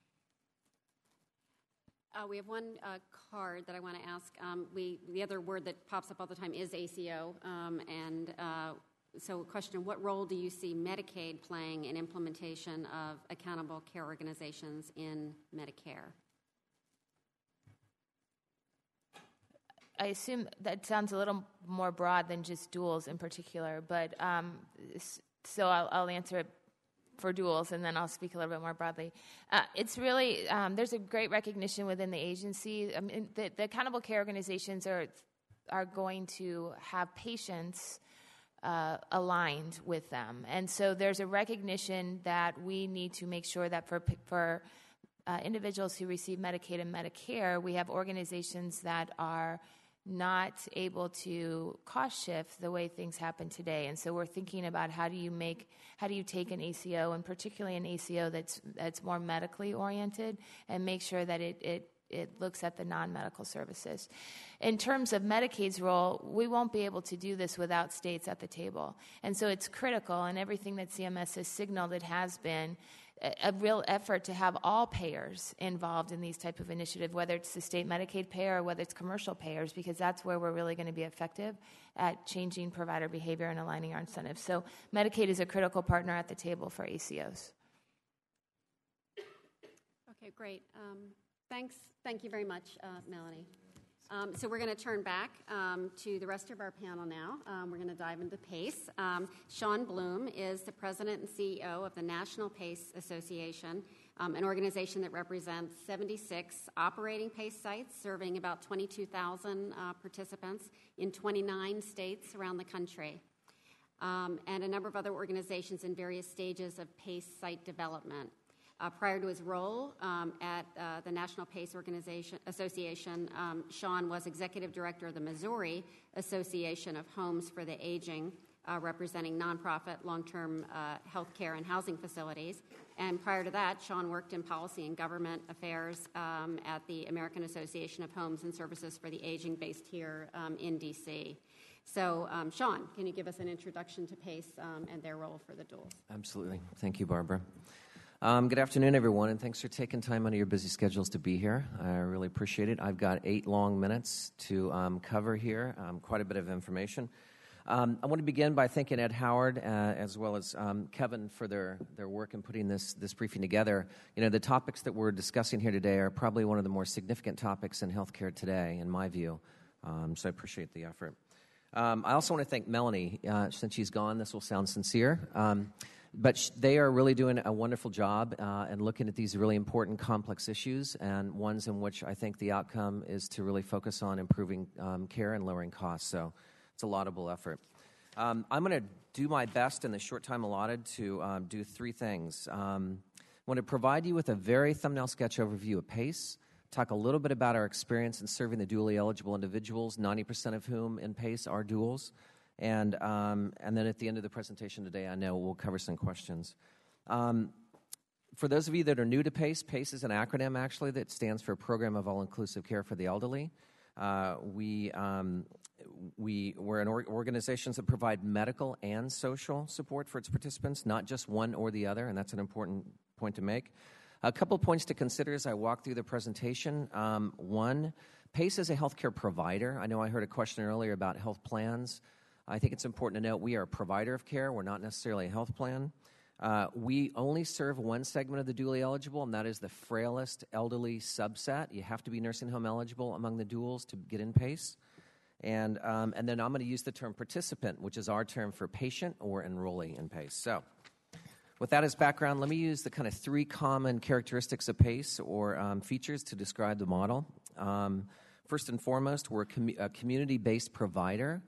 Uh, we have one uh, card that I want to ask. Um, we, the other word that pops up all the time is A C O, um, and uh, so a question, what role do you see Medicaid playing in implementation of accountable care organizations in Medicare? I assume that sounds a little more broad than just duals in particular, but um, so I'll, I'll answer it for duals, and then I'll speak a little bit more broadly. Uh, it's really, um, there's a great recognition within the agency. I mean, the, the accountable care organizations are are going to have patients uh, aligned with them. And so there's a recognition that we need to make sure that for for uh, individuals who receive Medicaid and Medicare, we have organizations that are not able to cost shift the way things happen today. And so we're thinking about how do you make, how do you take an A C O, and particularly an A C O that's that's more medically oriented, and make sure that it it it looks at the non-medical services. In terms of Medicaid's role, we won't be able to do this without states at the table. And so it's critical, and everything that C M S has signaled it has been a real effort to have all payers involved in these type of initiative, whether it's the state Medicaid payer or whether it's commercial payers, because that's where we're really going to be effective at changing provider behavior and aligning our incentives. So Medicaid is a critical partner at the table for A C Os. Okay, great. Um, thanks. Thank you very much, uh, Melanie. Um, so we're going to turn back um, to the rest of our panel now. Um, we're going to dive into PACE. Um, Sean Bloom is the president and C E O of the National PACE Association, um, an organization that represents seventy-six operating PACE sites, serving about twenty-two thousand uh, participants in twenty-nine states around the country, um, and a number of other organizations in various stages of PACE site development. Uh, prior to his role um, at uh, the National PACE Organization Association, um, Sean was executive director of the Missouri Association of Homes for the Aging, uh, representing nonprofit long-term uh, health care and housing facilities. And prior to that, Sean worked in policy and government affairs um, at the American Association of Homes and Services for the Aging, based here um, in D C. So, um, Sean, can you give us an introduction to PACE um, and their role for the duals? Absolutely. Thank you, Barbara. Um, good afternoon, everyone, and thanks for taking time out of your busy schedules to be here. I really appreciate it. I've got eight long minutes to um, cover here, um, quite a bit of information. Um, I want to begin by thanking Ed Howard uh, as well as um, Kevin for their, their work in putting this, this briefing together. You know, the topics that we're discussing here today are probably one of the more significant topics in healthcare today, in my view, um, so I appreciate the effort. Um, I also want to thank Melanie. Uh, since she's gone, this will sound sincere. Um, But sh- they are really doing a wonderful job uh, and looking at these really important, complex issues, and ones in which I think the outcome is to really focus on improving um, care and lowering costs. So it's a laudable effort. Um, I'm going to do my best in the short time allotted to um, do three things. Um, I want to provide you with a very thumbnail sketch overview of PACE, talk a little bit about our experience in serving the dually eligible individuals, ninety percent of whom in PACE are duals. And um, and then at the end of the presentation today, I know we'll cover some questions. Um, for those of you that are new to PACE, PACE is an acronym, actually, that stands for Program of All-Inclusive Care for the Elderly. Uh, we, um, we, we're an or- organization that provide medical and social support for its participants, not just one or the other, and that's an important point to make. A couple points to consider as I walk through the presentation. Um, one, PACE is a healthcare provider. I know I heard a question earlier about health plans. I think it's important to note we are a provider of care. We're not necessarily a health plan. Uh, we only serve one segment of the dually eligible, and that is the frailest elderly subset. You have to be nursing home eligible among the duals to get in PACE. And, um, and then I'm going to use the term participant, which is our term for patient or enrollee in PACE. So with that as background, let me use the kind of three common characteristics of PACE or um, features to describe the model. Um, first and foremost, we're a, com- a community-based provider.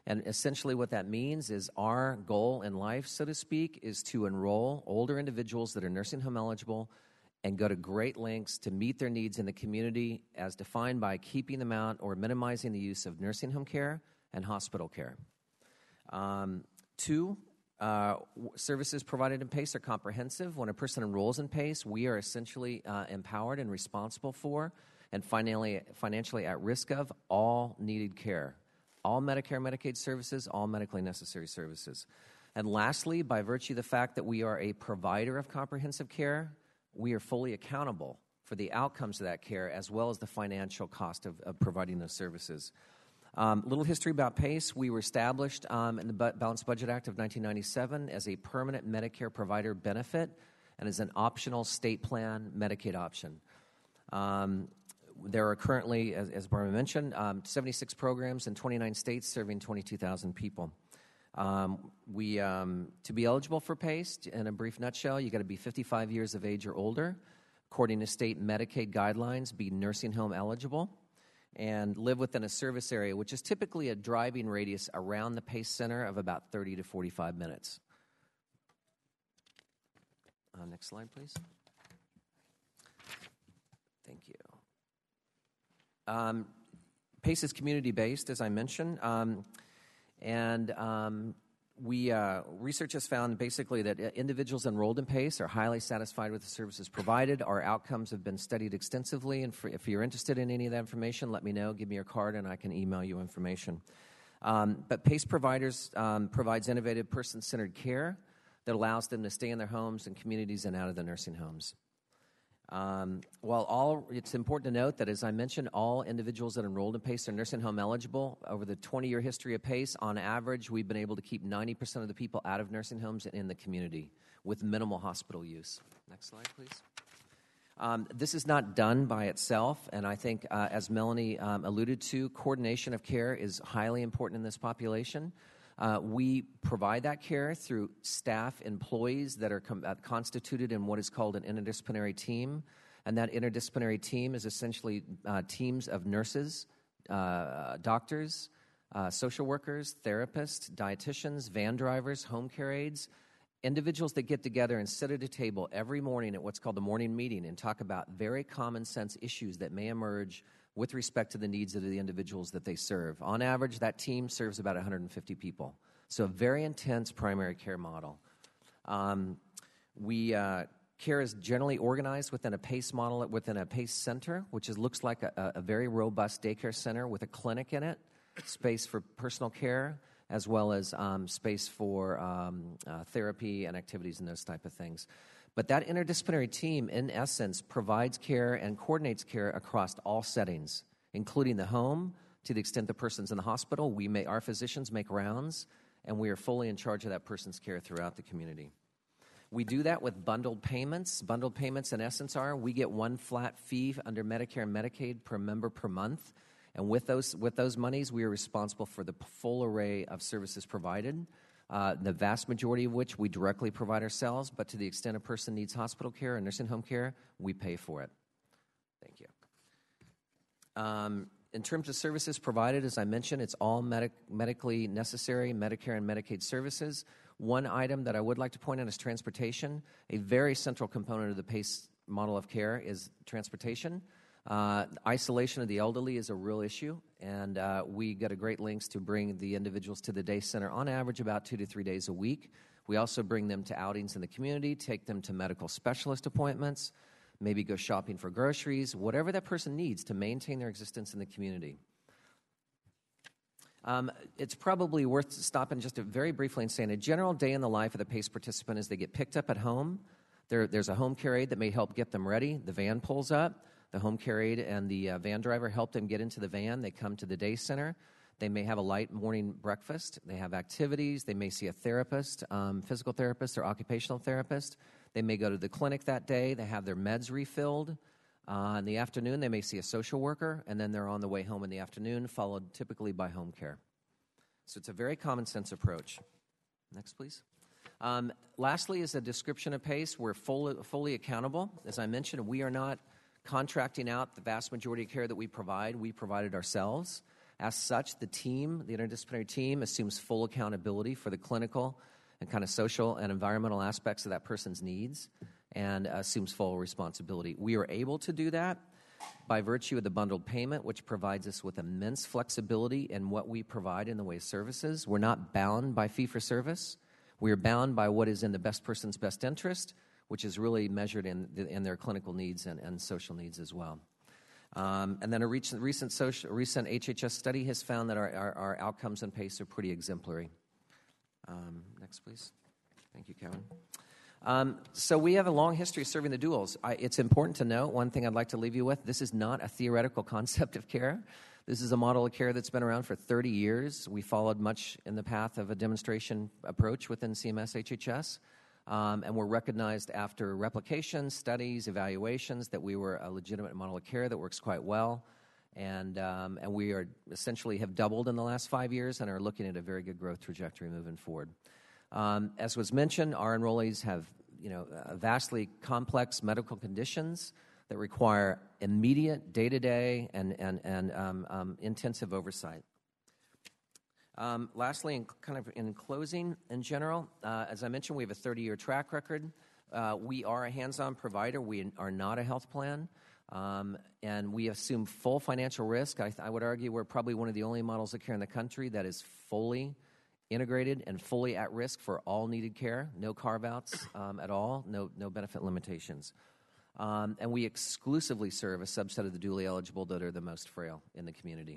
And essentially what that means is our goal in life, so to speak, is to enroll older individuals that are nursing home eligible and go to great lengths to meet their needs in the community as defined by keeping them out or minimizing the use of nursing home care and hospital care. Um, two, uh, services provided in PACE are comprehensive. When a person enrolls in PACE, we are essentially uh, empowered and responsible for and finally, financially at risk of all needed care. All Medicare and Medicaid services, all medically necessary services. And lastly, by virtue of the fact that we are a provider of comprehensive care, we are fully accountable for the outcomes of that care as well as the financial cost of, of providing those services. Um, little history about PACE. We were established um, in the Balanced Budget Act of nineteen ninety-seven as a permanent Medicare provider benefit and as an optional state plan Medicaid option. Um, There are currently, as, as Barbara mentioned, um, seventy-six programs in twenty-nine states serving twenty-two thousand people. Um, we, um, to be eligible for PACE, in a brief nutshell, you got to be fifty-five years of age or older, according to state Medicaid guidelines, be nursing home eligible, and live within a service area, which is typically a driving radius around the PACE center of about thirty to forty-five minutes. Uh, next slide, please. Thank you. Um, PACE is community-based, as I mentioned, um, and um, we uh, research has found basically that individuals enrolled in PACE are highly satisfied with the services provided. Our outcomes have been studied extensively, and for, if you're interested in any of that information, let me know. Give me your card, and I can email you information. Um, but PACE providers um, provides innovative person-centered care that allows them to stay in their homes and communities and out of the nursing homes. Um, while all, it's important to note that, as I mentioned, all individuals that enrolled in PACE are nursing home eligible. Over the twenty-year history of PACE, on average, we've been able to keep ninety percent of the people out of nursing homes and in the community with minimal hospital use. Next slide, please. Um, this is not done by itself, and I think, uh, as Melanie um, alluded to, coordination of care is highly important in this population. Uh, we provide that care through staff employees that are com- uh, constituted in what is called an interdisciplinary team. And that interdisciplinary team is essentially uh, teams of nurses, uh, doctors, uh, social workers, therapists, dietitians, van drivers, home care aides, individuals that get together and sit at a table every morning at what's called the morning meeting and talk about very common sense issues that may emerge with respect to the needs of the individuals that they serve. On average, that team serves about one hundred fifty people. So a very intense primary care model. Um, we uh, care is generally organized within a PACE model, within a PACE center, which is, looks like a, a very robust daycare center with a clinic in it, space for personal care, as well as um, space for um, uh, therapy and activities and those type of things. But that interdisciplinary team, in essence, provides care and coordinates care across all settings, including the home. To the extent the person's in the hospital, we may, our physicians make rounds, and we are fully in charge of that person's care throughout the community. We do that with bundled payments. Bundled payments, in essence, are we get one flat fee under Medicare and Medicaid per member per month, and with those with those monies, we are responsible for the full array of services provided. Uh, the vast majority of which we directly provide ourselves, but to the extent a person needs hospital care or nursing home care, we pay for it. Thank you. Um, in terms of services provided, as I mentioned, it's all medic- medically necessary Medicare and Medicaid services. One item that I would like to point out is transportation. A very central component of the PACE model of care is transportation. Uh, isolation of the elderly is a real issue, and uh, we go to great lengths to bring the individuals to the day center on average about two to three days a week. We also bring them to outings in the community, take them to medical specialist appointments, maybe go shopping for groceries, whatever that person needs to maintain their existence in the community. Um, it's probably worth stopping just very briefly and saying a general day in the life of the PACE participant is they get picked up at home. There, there's a home care aide that may help get them ready. The van pulls up. The home care aide and the uh, van driver help them get into the van. They come to the day center. They may have a light morning breakfast. They have activities. They may see a therapist, um, physical therapist or occupational therapist. They may go to the clinic that day. They have their meds refilled. Uh, in the afternoon, they may see a social worker, and then they're on the way home in the afternoon, followed typically by home care. So it's a very common sense approach. Next, please. Um, lastly is a description of PACE. We're fully, fully accountable. As I mentioned, we are not contracting out the vast majority of care that we provide. We provide it ourselves. As such, the team, the interdisciplinary team, assumes full accountability for the clinical and kind of social and environmental aspects of that person's needs and assumes full responsibility. We are able to do that by virtue of the bundled payment, which provides us with immense flexibility in what we provide in the way of services. We're not bound by fee-for-service. We are bound by what is in the best person's best interest, which is really measured in, the, in their clinical needs and, and social needs as well. Um, and then a recent, recent, social, recent H H S study has found that our, our, our outcomes and PACE are pretty exemplary. Um, next, please. Thank you, Kevin. Um, so we have a long history of serving the duals. I, it's important to note, one thing I'd like to leave you with, this is not a theoretical concept of care. This is a model of care that's been around for thirty years. We followed much in the path of a demonstration approach within C M S H H S, um, and were recognized after replication, studies, evaluations that we were a legitimate model of care that works quite well. And, um, and we are essentially have doubled in the last five years and are looking at a very good growth trajectory moving forward. Um, as was mentioned, our enrollees have, you know, uh, vastly complex medical conditions that require immediate, day-to-day, and and and um, um, intensive oversight. Um, lastly, in kind of in closing, in general, uh, as I mentioned, we have a thirty-year track record. Uh, we are a hands-on provider. We are not a health plan, um, and we assume full financial risk. I, I would argue we're probably one of the only models of care in the country that is fully integrated and fully at risk for all needed care, no carve-outs um, at all, no no benefit limitations. Um, and we exclusively serve a subset of the dually eligible that are the most frail in the community.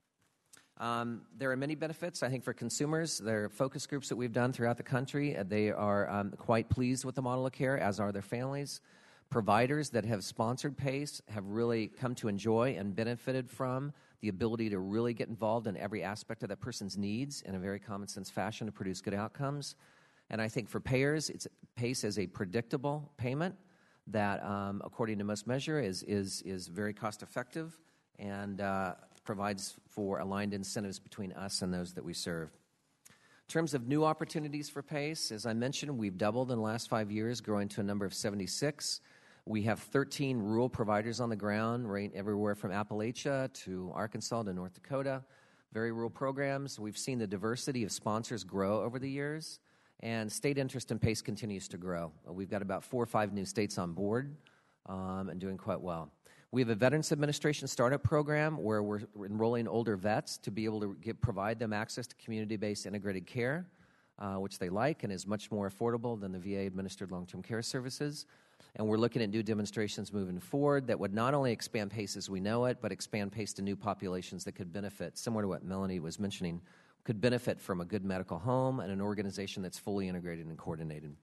Um, there are many benefits, I think, for consumers. There are focus groups that we've done throughout the country. They are um, quite pleased with the model of care, as are their families. Providers that have sponsored PACE have really come to enjoy and benefited from the ability to really get involved in every aspect of that person's needs in a very common sense fashion to produce good outcomes. And I think for payers, it's, PACE is a predictable payment that, um, according to most measure, is is is very cost effective and uh, provides for aligned incentives between us and those that we serve. In terms of new opportunities for PACE, as I mentioned, we've doubled in the last five years, growing to a number of seventy-six. We have thirteen rural providers on the ground, right everywhere from Appalachia to Arkansas to North Dakota. Very rural programs. We've seen the diversity of sponsors grow over the years, and state interest in PACE continues to grow. We've got about four or five new states on board um, and doing quite well. We have a Veterans Administration startup program where we're enrolling older vets to be able to get, provide them access to community-based integrated care, uh, which they like and is much more affordable than the V A-administered long-term care services. And we're looking at new demonstrations moving forward that would not only expand PACE as we know it, but expand PACE to new populations that could benefit, similar to what Melanie was mentioning, could benefit from a good medical home and an organization that's fully integrated and coordinated.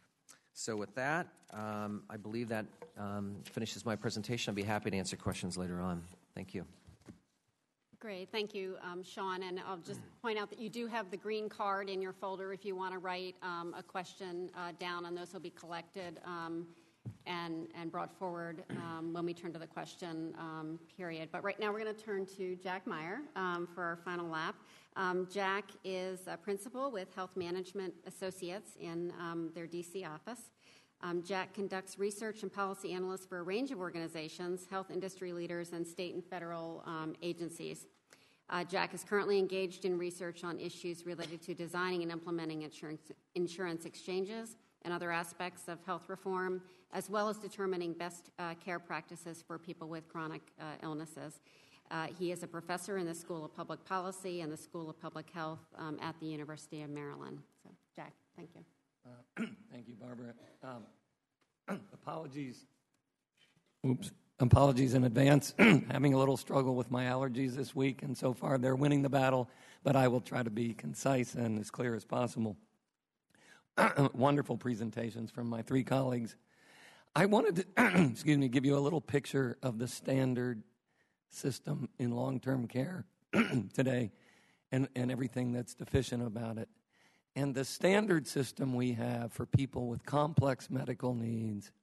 So with that, um, I believe that um, finishes my presentation. I'll be happy to answer questions later on. Thank you. Great. Thank you, um, Sean. And I'll just point out that you do have the green card in your folder if you want to write um, a question uh, down, and those will be collected um, and, and brought forward um, when we turn to the question um, period. But right now we're going to turn to Jack Meyer um, for our final lap. Um, Jack is a principal with Health Management Associates in um, their D C office. Um, Jack conducts research and policy analysts for a range of organizations, health industry leaders, and state and federal um, agencies. Uh, Jack is currently engaged in research on issues related to designing and implementing insurance, insurance exchanges and other aspects of health reform, as well as determining best uh, care practices for people with chronic uh, illnesses. Uh, he is a professor in the School of Public Policy and the School of Public Health um, at the University of Maryland. So, Jack, thank you. Uh, thank you, Barbara. Um, apologies. Oops. Apologies in advance. Having a little struggle with my allergies this week, and so far they're winning the battle, but I will try to be concise and as clear as possible. Wonderful presentations from my three colleagues. I wanted to, excuse me, give you a little picture of the standard system in long-term care today and, and everything that's deficient about it. And the standard system we have for people with complex medical needs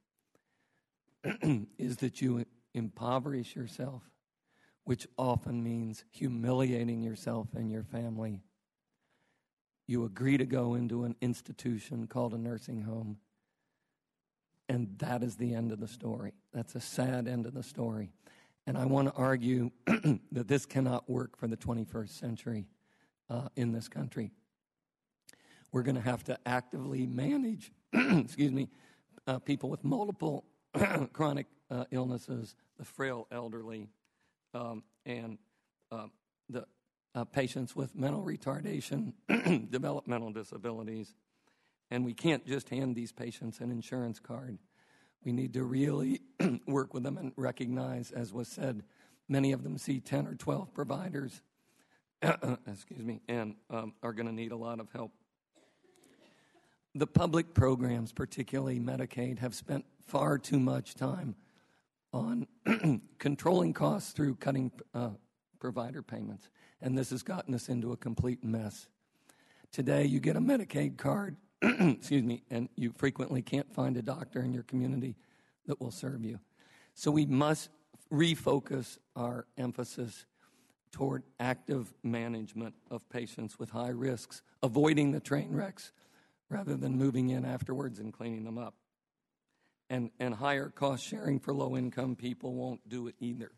is that you impoverish yourself, which often means humiliating yourself and your family. You agree to go into an institution called a nursing home, and that is the end of the story. That's a sad end of the story. And I want to argue that this cannot work for the twenty-first century uh, in this country. We're going to have to actively manage, excuse me, uh, people with multiple chronic uh, illnesses, the frail elderly, um, and uh, the uh, patients with mental retardation, developmental disabilities. And we can't just hand these patients an insurance card. We need to really work with them and recognize, as was said, many of them see ten or twelve providers, excuse me, and um, are going to need a lot of help. The public programs, particularly Medicaid, have spent far too much time on controlling costs through cutting uh, provider payments, and this has gotten us into a complete mess. Today, you get a Medicaid card, excuse me, and you frequently can't find a doctor in your community that will serve you. So we must refocus our emphasis toward active management of patients with high risks, avoiding the train wrecks rather than moving in afterwards and cleaning them up. And, and higher cost sharing for low-income people won't do it either.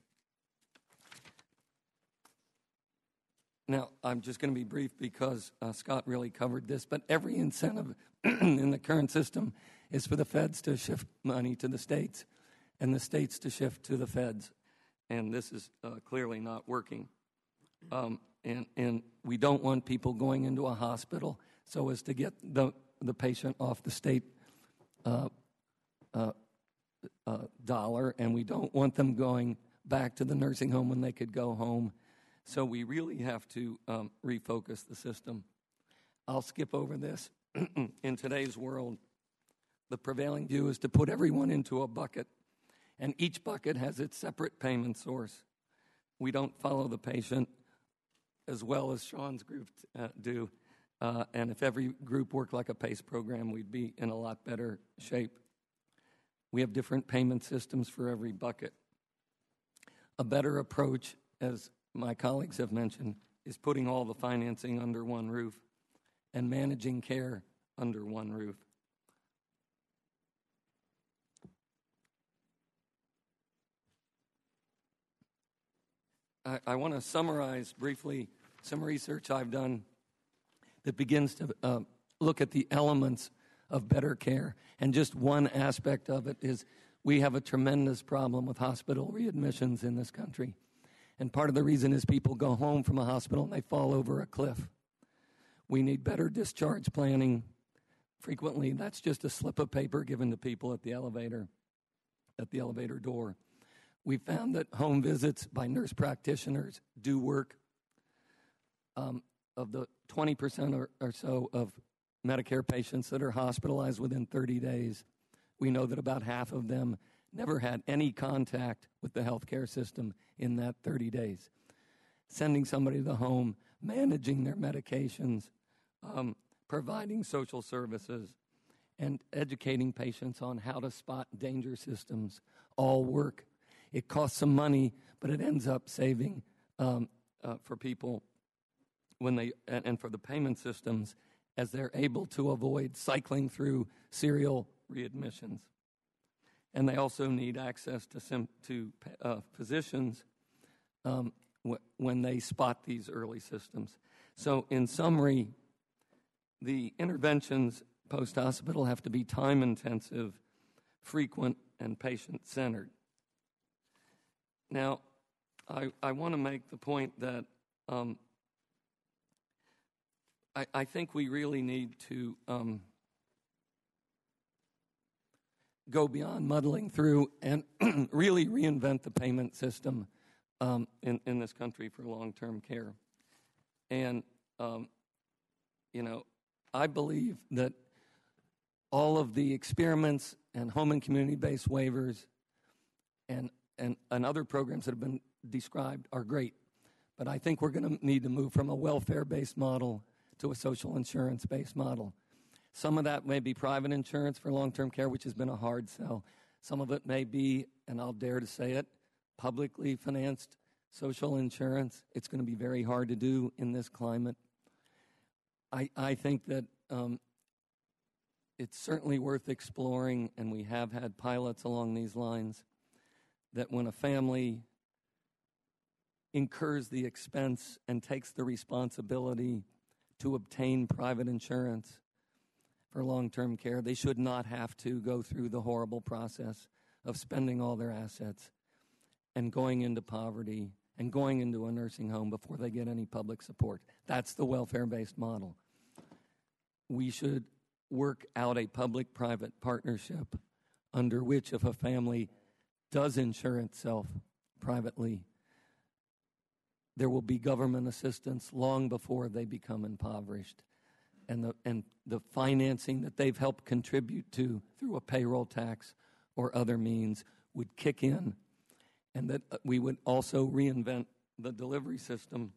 Now, I'm just going to be brief because uh, Scott really covered this, but every incentive in the current system is for the feds to shift money to the states and the states to shift to the feds. And this is uh, clearly not working. Um, and, and we don't want people going into a hospital so as to get the, the patient off the state uh, uh, uh, dollar, and we don't want them going back to the nursing home when they could go home. So we really have to um, refocus the system. I'll skip over this. In today's world, the prevailing view is to put everyone into a bucket, and each bucket has its separate payment source. We don't follow the patient as well as Sean's group uh, do, uh, and if every group worked like a PACE program, we'd be in a lot better shape. We have different payment systems for every bucket. A better approach, as my colleagues have mentioned, is putting all the financing under one roof and managing care under one roof. I, I want to summarize briefly some research I've done that begins to uh, look at the elements of better care. And just one aspect of it is we have a tremendous problem with hospital readmissions in this country. And part of the reason is people go home from a hospital and they fall over a cliff. We need better discharge planning. Frequently, that's just a slip of paper given to people at the elevator, at the elevator door. We found that home visits by nurse practitioners do work. Um, of the twenty percent or, or so of Medicare patients that are hospitalized within thirty days, we know that about half of them never had any contact with the healthcare system in that thirty days. Sending somebody to the home, managing their medications, um, providing social services, and educating patients on how to spot danger systems all work. It costs some money, but it ends up saving um, uh, for people when they and, and for the payment systems as they're able to avoid cycling through serial readmissions. And they also need access to sim- to uh, physicians um, w- when they spot these early systems. So in summary, the interventions post-hospital have to be time-intensive, frequent, and patient-centered. Now, I, I want to make the point that um, I, I think we really need to um, go beyond muddling through and really reinvent the payment system um, in, in this country for long-term care. And, um, you know, I believe that all of the experiments and home and community-based waivers and, and, and other programs that have been described are great. But I think we're going to need to move from a welfare-based model to a social insurance-based model. Some of that may be private insurance for long-term care, which has been a hard sell. Some of it may be, and I'll dare to say it, publicly financed social insurance. It's going to be very hard to do in this climate. I, I think that um, it's certainly worth exploring, and we have had pilots along these lines, that when a family incurs the expense and takes the responsibility to obtain private insurance for long-term care, they should not have to go through the horrible process of spending all their assets and going into poverty and going into a nursing home before they get any public support. That's the welfare-based model. We should work out a public-private partnership under which, if a family does insure itself privately, there will be government assistance long before they become impoverished. And the, and the financing that they've helped contribute to through a payroll tax or other means would kick in. And that we would also reinvent the delivery system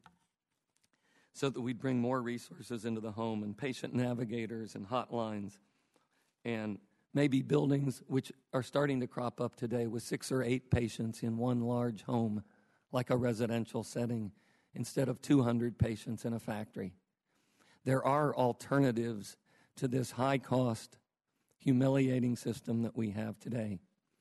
so that we'd bring more resources into the home and patient navigators and hotlines and maybe buildings which are starting to crop up today with six or eight patients in one large home, like a residential setting, instead of two hundred patients in a factory. There are alternatives to this high-cost, humiliating system that we have today.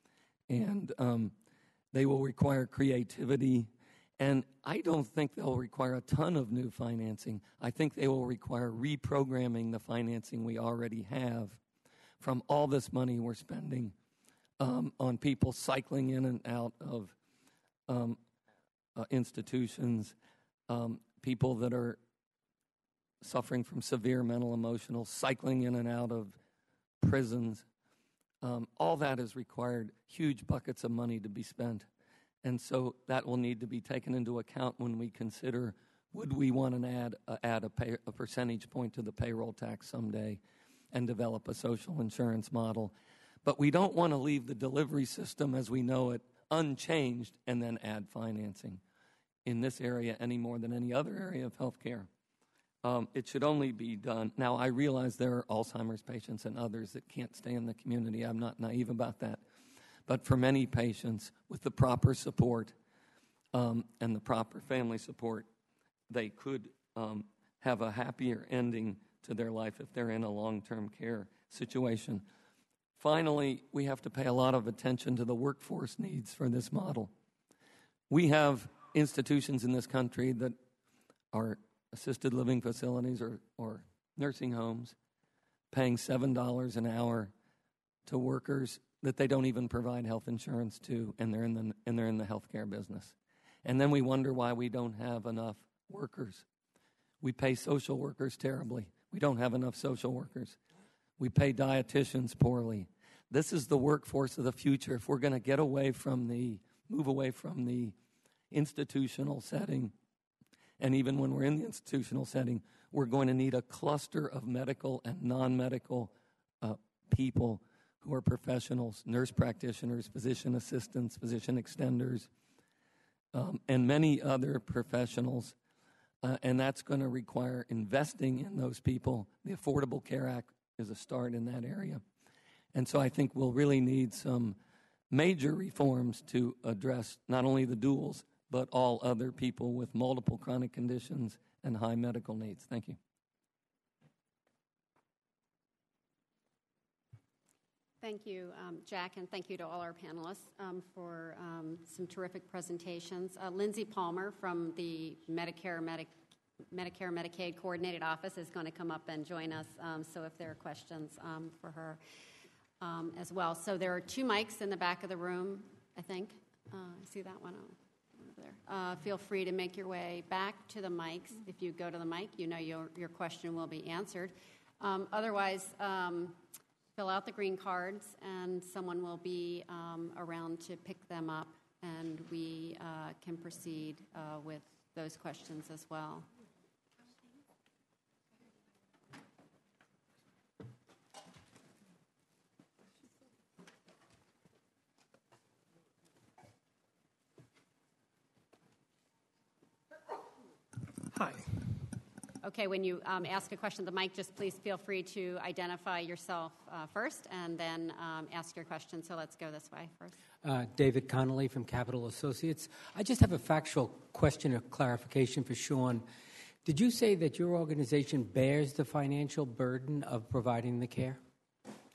And um, they will require creativity, and I don't think they'll require a ton of new financing. I think they will require reprogramming the financing we already have from all this money we're spending um, on people cycling in and out of um, uh, institutions, um, people that are suffering from severe mental, emotional, cycling in and out of prisons. Um, all that has required huge buckets of money to be spent. And so that will need to be taken into account when we consider, would we want to add, uh, add a, pay, a percentage point to the payroll tax someday and develop a social insurance model. But we don't want to leave the delivery system as we know it unchanged and then add financing in this area any more than any other area of healthcare. Um, it should only be done. Now, I realize there are Alzheimer's patients and others that can't stay in the community. I'm not naive about that. But for many patients, with the proper support um, and the proper family support, they could um, have a happier ending to their life if they're in a long-term care situation. Finally, we have to pay a lot of attention to the workforce needs for this model. We have institutions in this country that are assisted living facilities or, or nursing homes paying seven dollars an hour to workers that they don't even provide health insurance to, and they're in the and they're in the healthcare business. And then we wonder why we don't have enough workers. We pay social workers terribly. We don't have enough social workers. We pay dietitians poorly. This is the workforce of the future. If we're going to get away from the, move away from the institutional setting, and even when we're in the institutional setting, we're going to need a cluster of medical and non-medical uh, people who are professionals, nurse practitioners, physician assistants, physician extenders, um, and many other professionals. Uh, and that's going to require investing in those people. The Affordable Care Act is a start in that area. And so I think we'll really need some major reforms to address not only the duals, but all other people with multiple chronic conditions and high medical needs. Thank you. Thank you, um, Jack, and thank you to all our panelists um, for um, some terrific presentations. Uh, Lindsay Palmer from the Medicare, Medi- Medicare Medicaid Coordinated Office is going to come up and join us, um, so if there are questions um, for her um, as well. So there are two mics in the back of the room, I think. Uh, I see that one over there. Uh, feel free to make your way back to the mics. If you go to the mic, you know your, your question will be answered. Um, otherwise, um, fill out the green cards, and someone will be um, around to pick them up, and we uh, can proceed uh, with those questions as well. Hi. Okay, when you um, ask a question at the mic, just please feel free to identify yourself uh, first and then um, ask your question. So let's go this way first. Uh, David Connolly from Capital Associates. I just have a factual question or clarification for Sean. Did you say that your organization bears the financial burden of providing the care?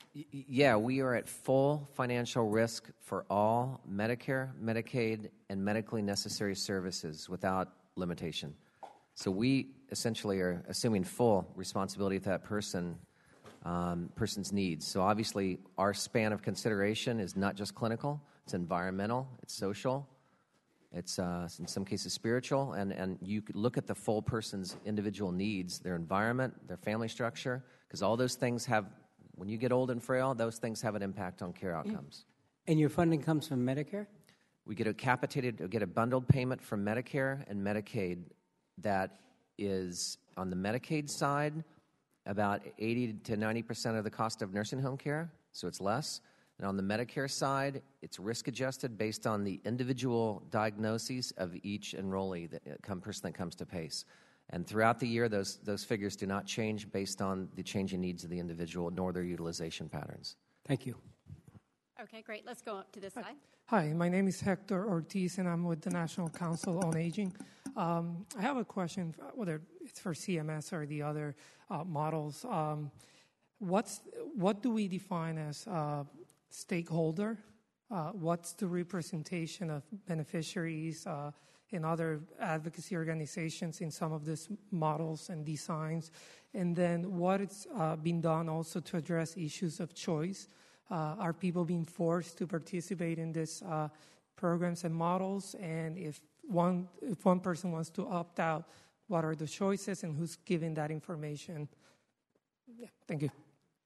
Y- Yeah, we are at full financial risk for all Medicare, Medicaid, and medically necessary services without limitation. So we essentially are assuming full responsibility of that person, um, person's needs. So obviously, our span of consideration is not just clinical; it's environmental, it's social, it's uh, in some cases spiritual, and and you could look at the full person's individual needs, their environment, their family structure, because all those things have. When you get old and frail, those things have an impact on care outcomes. And your funding comes from Medicare? We get a capitated, get a bundled payment from Medicare and Medicaid that is, on the Medicaid side, about eighty to ninety percent of the cost of nursing home care, so it's less. And on the Medicare side, it's risk adjusted based on the individual diagnoses of each enrollee, that come, person that comes to PACE. And throughout the year, those, those figures do not change based on the changing needs of the individual nor their utilization patterns. Thank you. Okay, great. Let's go up to this side. Hi, my name is Hector Ortiz, and I'm with the National Council on Aging. Um, I have a question, whether it's for C M S or the other uh, models. Um, what's what do we define as uh, stakeholder? Uh, what's the representation of beneficiaries uh, and other advocacy organizations in some of these models and designs? And then what is uh, being done also to address issues of choice? Uh, are people being forced to participate in these uh, programs and models? And if one if one person wants to opt out, what are the choices and who's giving that information? Yeah, thank you.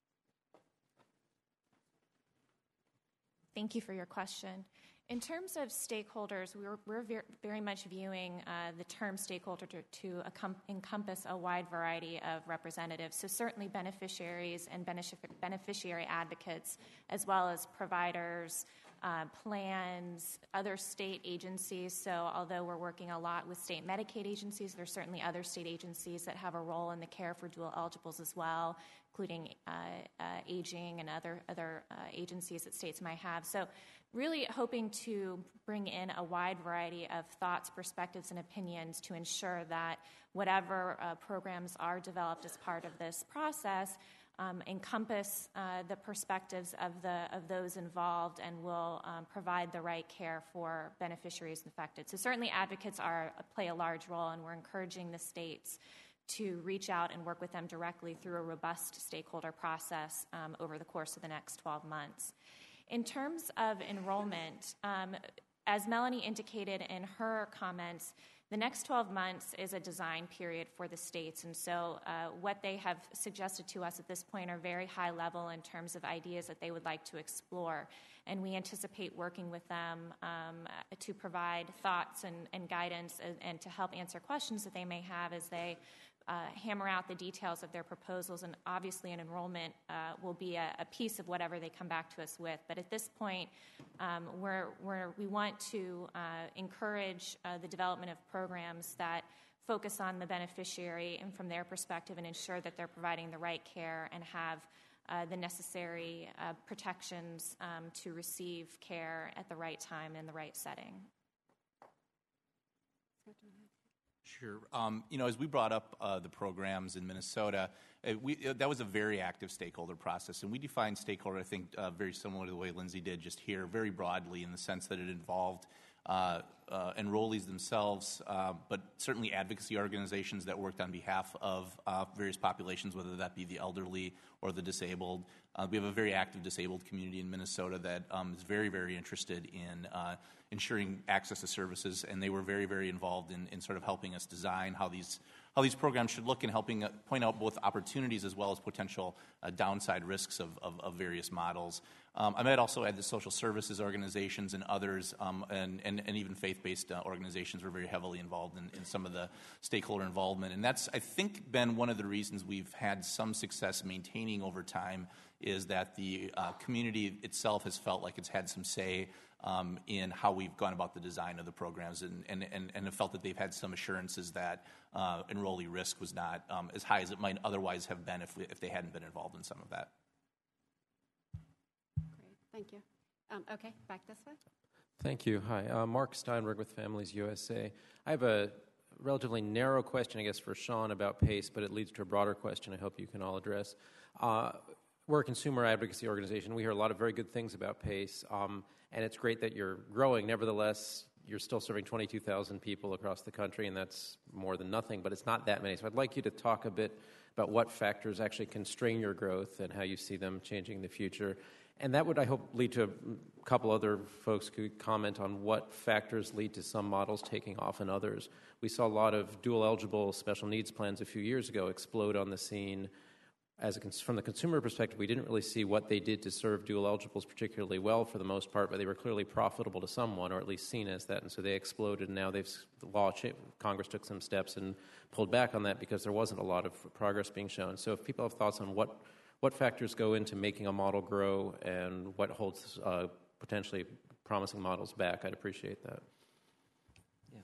Thank you for your question. In terms of stakeholders, we're, we're ver- very much viewing uh, the term stakeholder to, to accom- encompass a wide variety of representatives. So certainly beneficiaries and benefic- beneficiary advocates, as well as providers, uh, plans, other state agencies. So although we're working a lot with state Medicaid agencies, there's certainly other state agencies that have a role in the care for dual eligibles as well, including uh, uh, aging and other, other uh, agencies that states might have. So really hoping to bring in a wide variety of thoughts, perspectives, and opinions to ensure that whatever uh, programs are developed as part of this process um, encompass uh, the perspectives of the of those involved and will um, provide the right care for beneficiaries affected. So certainly advocates are play a large role, and we're encouraging the states to reach out and work with them directly through a robust stakeholder process um, over the course of the next twelve months. In terms of enrollment, um, as Melanie indicated in her comments, the next twelve months is a design period for the states, and so uh, what they have suggested to us at this point are very high level in terms of ideas that they would like to explore, and we anticipate working with them um, to provide thoughts and, and guidance and, and to help answer questions that they may have as they Uh, hammer out the details of their proposals, and obviously an enrollment uh, will be a, a piece of whatever they come back to us with. But at this point, um, we're, we're, we want to uh, encourage uh, the development of programs that focus on the beneficiary and from their perspective and ensure that they're providing the right care and have uh, the necessary uh, protections um, to receive care at the right time and the right setting. Sure. Um, you know, as we brought up uh, the programs in Minnesota, uh, we, uh, that was a very active stakeholder process, and we defined stakeholder, I think, uh, very similar to the way Lindsay did just here, very broadly in the sense that it involved uh, uh, enrollees themselves, uh, but certainly advocacy organizations that worked on behalf of uh, various populations, whether that be the elderly or the disabled. Uh, we have a very active disabled community in Minnesota that um, is very, very interested in uh, ensuring access to services, and they were very, very involved in, in sort of helping us design how these how these programs should look and helping uh, point out both opportunities as well as potential uh, downside risks of, of, of various models. Um, I might also add the social services organizations and others, um, and, and, and even faith-based uh, organizations were very heavily involved in, in some of the stakeholder involvement. And that's, I think, been one of the reasons we've had some success maintaining over time is that the uh, community itself has felt like it's had some say um, in how we've gone about the design of the programs, and, and, and, and have felt that they've had some assurances that uh, enrollee risk was not um, as high as it might otherwise have been if, we, if they hadn't been involved in some of that. Great, thank you. Um, okay, back this way. Thank you. Hi, uh, Mark Steinberg with Families U S A. I have a relatively narrow question, I guess, for Sean about PACE, but it leads to a broader question I hope you can all address. Uh, we're a consumer advocacy organization. We hear a lot of very good things about PACE, um, and it's great that you're growing. Nevertheless, you're still serving twenty-two thousand people across the country, and that's more than nothing, but it's not that many. So I'd like you to talk a bit about what factors actually constrain your growth and how you see them changing in the future. And that would, I hope, lead to a couple other folks who could comment on what factors lead to some models taking off and others. We saw a lot of dual-eligible special needs plans a few years ago explode on the scene. As a, from the consumer perspective, we didn't really see what they did to serve dual eligibles particularly well for the most part, but they were clearly profitable to someone, or at least seen as that, and so they exploded, and now they've, the law, Congress took some steps and pulled back on that because there wasn't a lot of progress being shown. So if people have thoughts on what, what factors go into making a model grow and what holds uh, potentially promising models back, I'd appreciate that. Yeah.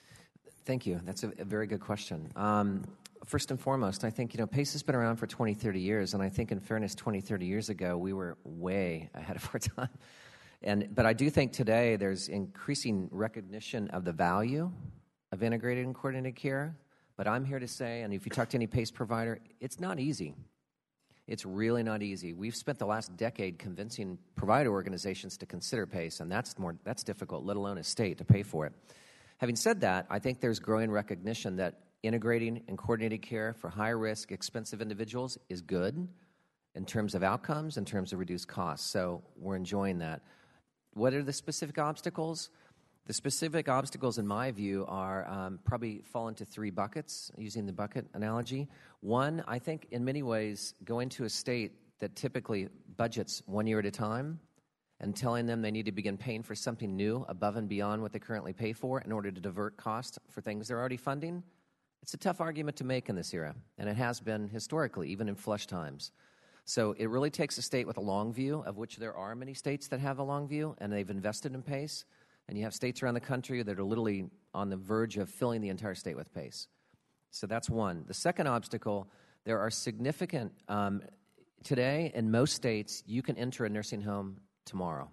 Thank you. That's a, a very good question. Um, First and foremost, I think, you know, PACE has been around for twenty, thirty years, and I think, in fairness, twenty, thirty years ago, we were way ahead of our time. And But I do think today there's increasing recognition of the value of integrated and coordinated care. But I'm here to say, and if you talk to any PACE provider, it's not easy. It's really not easy. We've spent the last decade convincing provider organizations to consider PACE, and that's more that's difficult, let alone a state to pay for it. Having said that, I think there's growing recognition that integrating and coordinated care for high-risk, expensive individuals is good in terms of outcomes, in terms of reduced costs. So we're enjoying that. What are the specific obstacles? The specific obstacles, in my view, are um, probably fall into three buckets, using the bucket analogy. One, I think in many ways, going to a state that typically budgets one year at a time and telling them they need to begin paying for something new above and beyond what they currently pay for in order to divert costs for things they're already funding. It's a tough argument to make in this era, and it has been historically, even in flush times. So it really takes a state with a long view, of which there are many states that have a long view, and they've invested in PACE. And you have states around the country that are literally on the verge of filling the entire state with PACE. So that's one. The second obstacle, there are significant, um, today in most states, you can enter a nursing home tomorrow.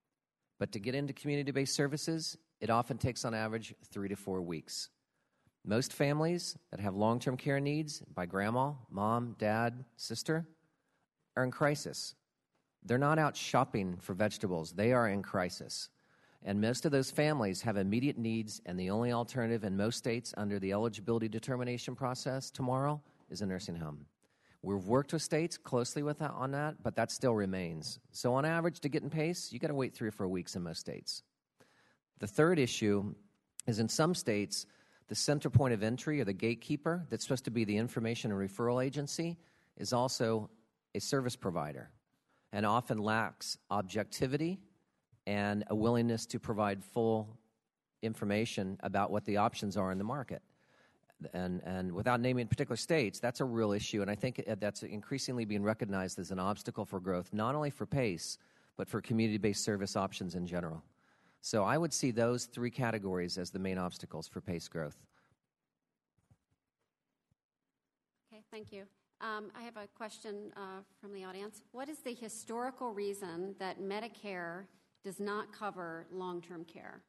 But to get into community-based services, it often takes on average three to four weeks. Most families that have long-term care needs by grandma, mom, dad, sister are in crisis. They're not out shopping for vegetables. They are in crisis. And most of those families have immediate needs, and the only alternative in most states under the eligibility determination process tomorrow is a nursing home. We've worked with states closely with that, on that, but that still remains. So on average, to get in PACE, you got to wait three or four weeks in most states. The third issue is in some states, the center point of entry, or the gatekeeper that's supposed to be the information and referral agency, is also a service provider and often lacks objectivity and a willingness to provide full information about what the options are in the market. And, and without naming particular states, that's a real issue, and I think that's increasingly being recognized as an obstacle for growth, not only for PACE, but for community-based service options in general. So I would see those three categories as the main obstacles for PACE growth. Okay, thank you. Um, I have a question uh, from the audience. What is the historical reason that Medicare does not cover long-term care?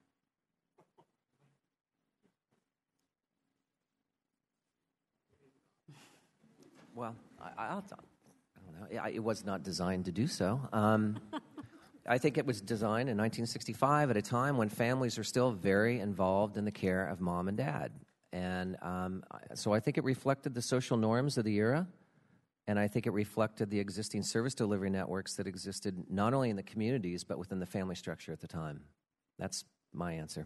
Well, I, I'll, I don't know. It was not designed to do so. Um, I think it was designed in nineteen sixty-five at a time when families are still very involved in the care of mom and dad. And um, so I think it reflected the social norms of the era, and I think it reflected the existing service delivery networks that existed not only in the communities but within the family structure at the time. That's my answer.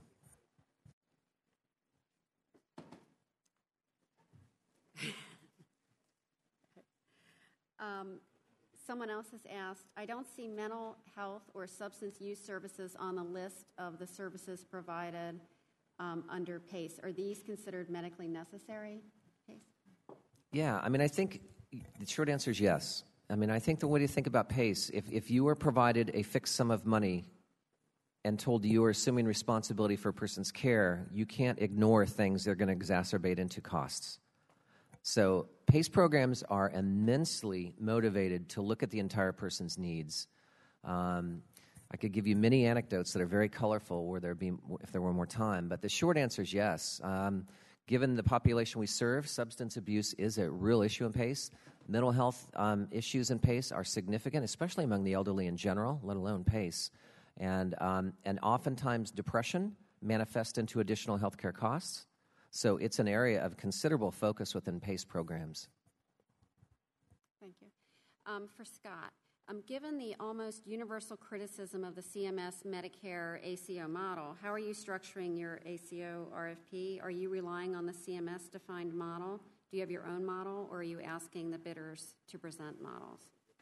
Um, someone else has asked, I don't see mental health or substance use services on the list of the services provided um, under PACE. Are these considered medically necessary? PACE? Yeah, I mean, I think the short answer is yes. I mean, I think the way to think about PACE, if, if you were provided a fixed sum of money and told you are assuming responsibility for a person's care, you can't ignore things that are going to exacerbate into costs. So PACE programs are immensely motivated to look at the entire person's needs. Um, I could give you many anecdotes that are very colorful where there be, if there were more time, but the short answer is yes. Um, Given the population we serve, substance abuse is a real issue in PACE. Mental health um, issues in PACE are significant, especially among the elderly in general, let alone PACE. And, um, and oftentimes depression manifests into additional healthcare costs. So it's an area of considerable focus within PACE programs. Thank you. Um, for Scott, um, given the almost universal criticism of the C M S Medicare A C O model, how are you structuring your A C O R F P? Are you relying on the C M S-defined model? Do you have your own model, or are you asking the bidders to present models?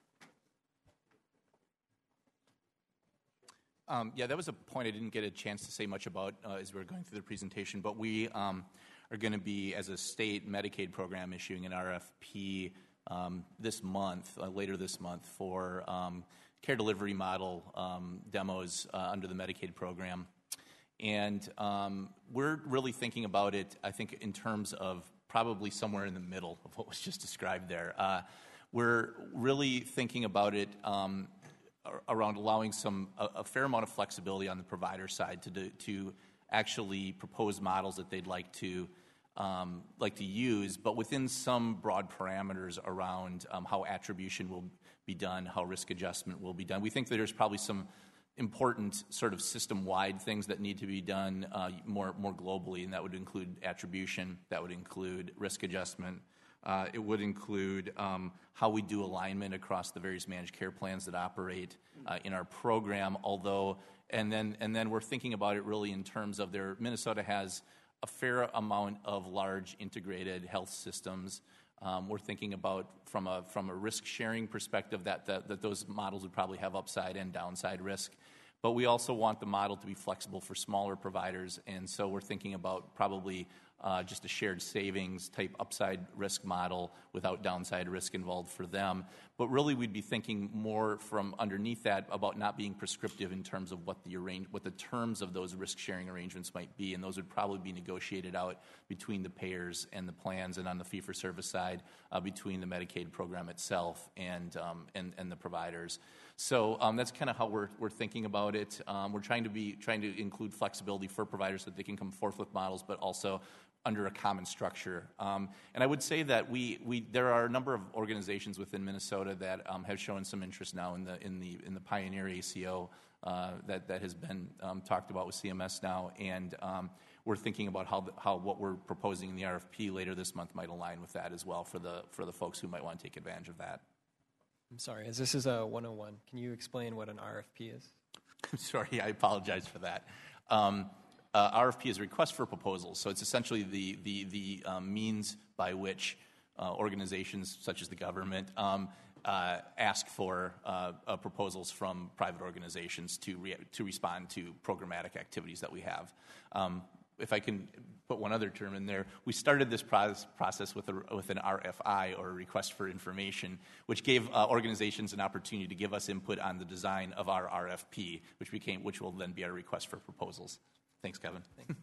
Um, yeah, that was a point I didn't get a chance to say much about uh, as we were going through the presentation, but we um, are going to be, as a state Medicaid program, issuing an R F P um, this month, uh, later this month, for um, care delivery model um, demos uh, under the Medicaid program. And um, we're really thinking about it, I think, in terms of probably somewhere in the middle of what was just described there. Uh, we're really thinking about it um, around allowing some a, a fair amount of flexibility on the provider side to do, to actually propose models that they'd like to um, like to use, but within some broad parameters around um, how attribution will be done, how risk adjustment will be done. We think that there's probably some important sort of system-wide things that need to be done uh, more more globally, and that would include attribution, that would include risk adjustment. Uh, it would include um, how we do alignment across the various managed care plans that operate uh, in our program. Although, and then and then we're thinking about it really in terms of their Minnesota has a fair amount of large integrated health systems. Um, we're thinking about from a from a risk sharing perspective that, that that those models would probably have upside and downside risk. But we also want the model to be flexible for smaller providers, and so we're thinking about probably uh, just a shared savings type upside risk model without downside risk involved for them. But really, we'd be thinking more from underneath that about not being prescriptive in terms of what the arrange what the terms of those risk sharing arrangements might be, and those would probably be negotiated out between the payers and the plans, and on the fee for service side uh, between the Medicaid program itself and um, and and the providers. So um, that's kind of how we're we're thinking about it. Um, we're trying to be trying to include flexibility for providers so that they can come forth with models, but also under a common structure. Um, and I would say that we we there are a number of organizations within Minnesota that um, have shown some interest now in the in the in the Pioneer A C O uh, that that has been um, talked about with C M S now, and um, we're thinking about how the, how what we're proposing in the R F P later this month might align with that as well for the for the folks who might want to take advantage of that. I'm sorry, as this is a one oh one, can you explain what an R F P is? I'm sorry, I apologize for that. Um, uh, R F P is a request for proposals, so it's essentially the the the um, means by which uh, organizations such as the government um, uh, ask for uh, uh, proposals from private organizations to re- to respond to programmatic activities that we have. Um, if I can put one other term in there, we started this process with, a, with an R F I, or a request for information, which gave uh, organizations an opportunity to give us input on the design of our R F P, which became, which will then be our request for proposals. Thanks, Kevin. Thanks.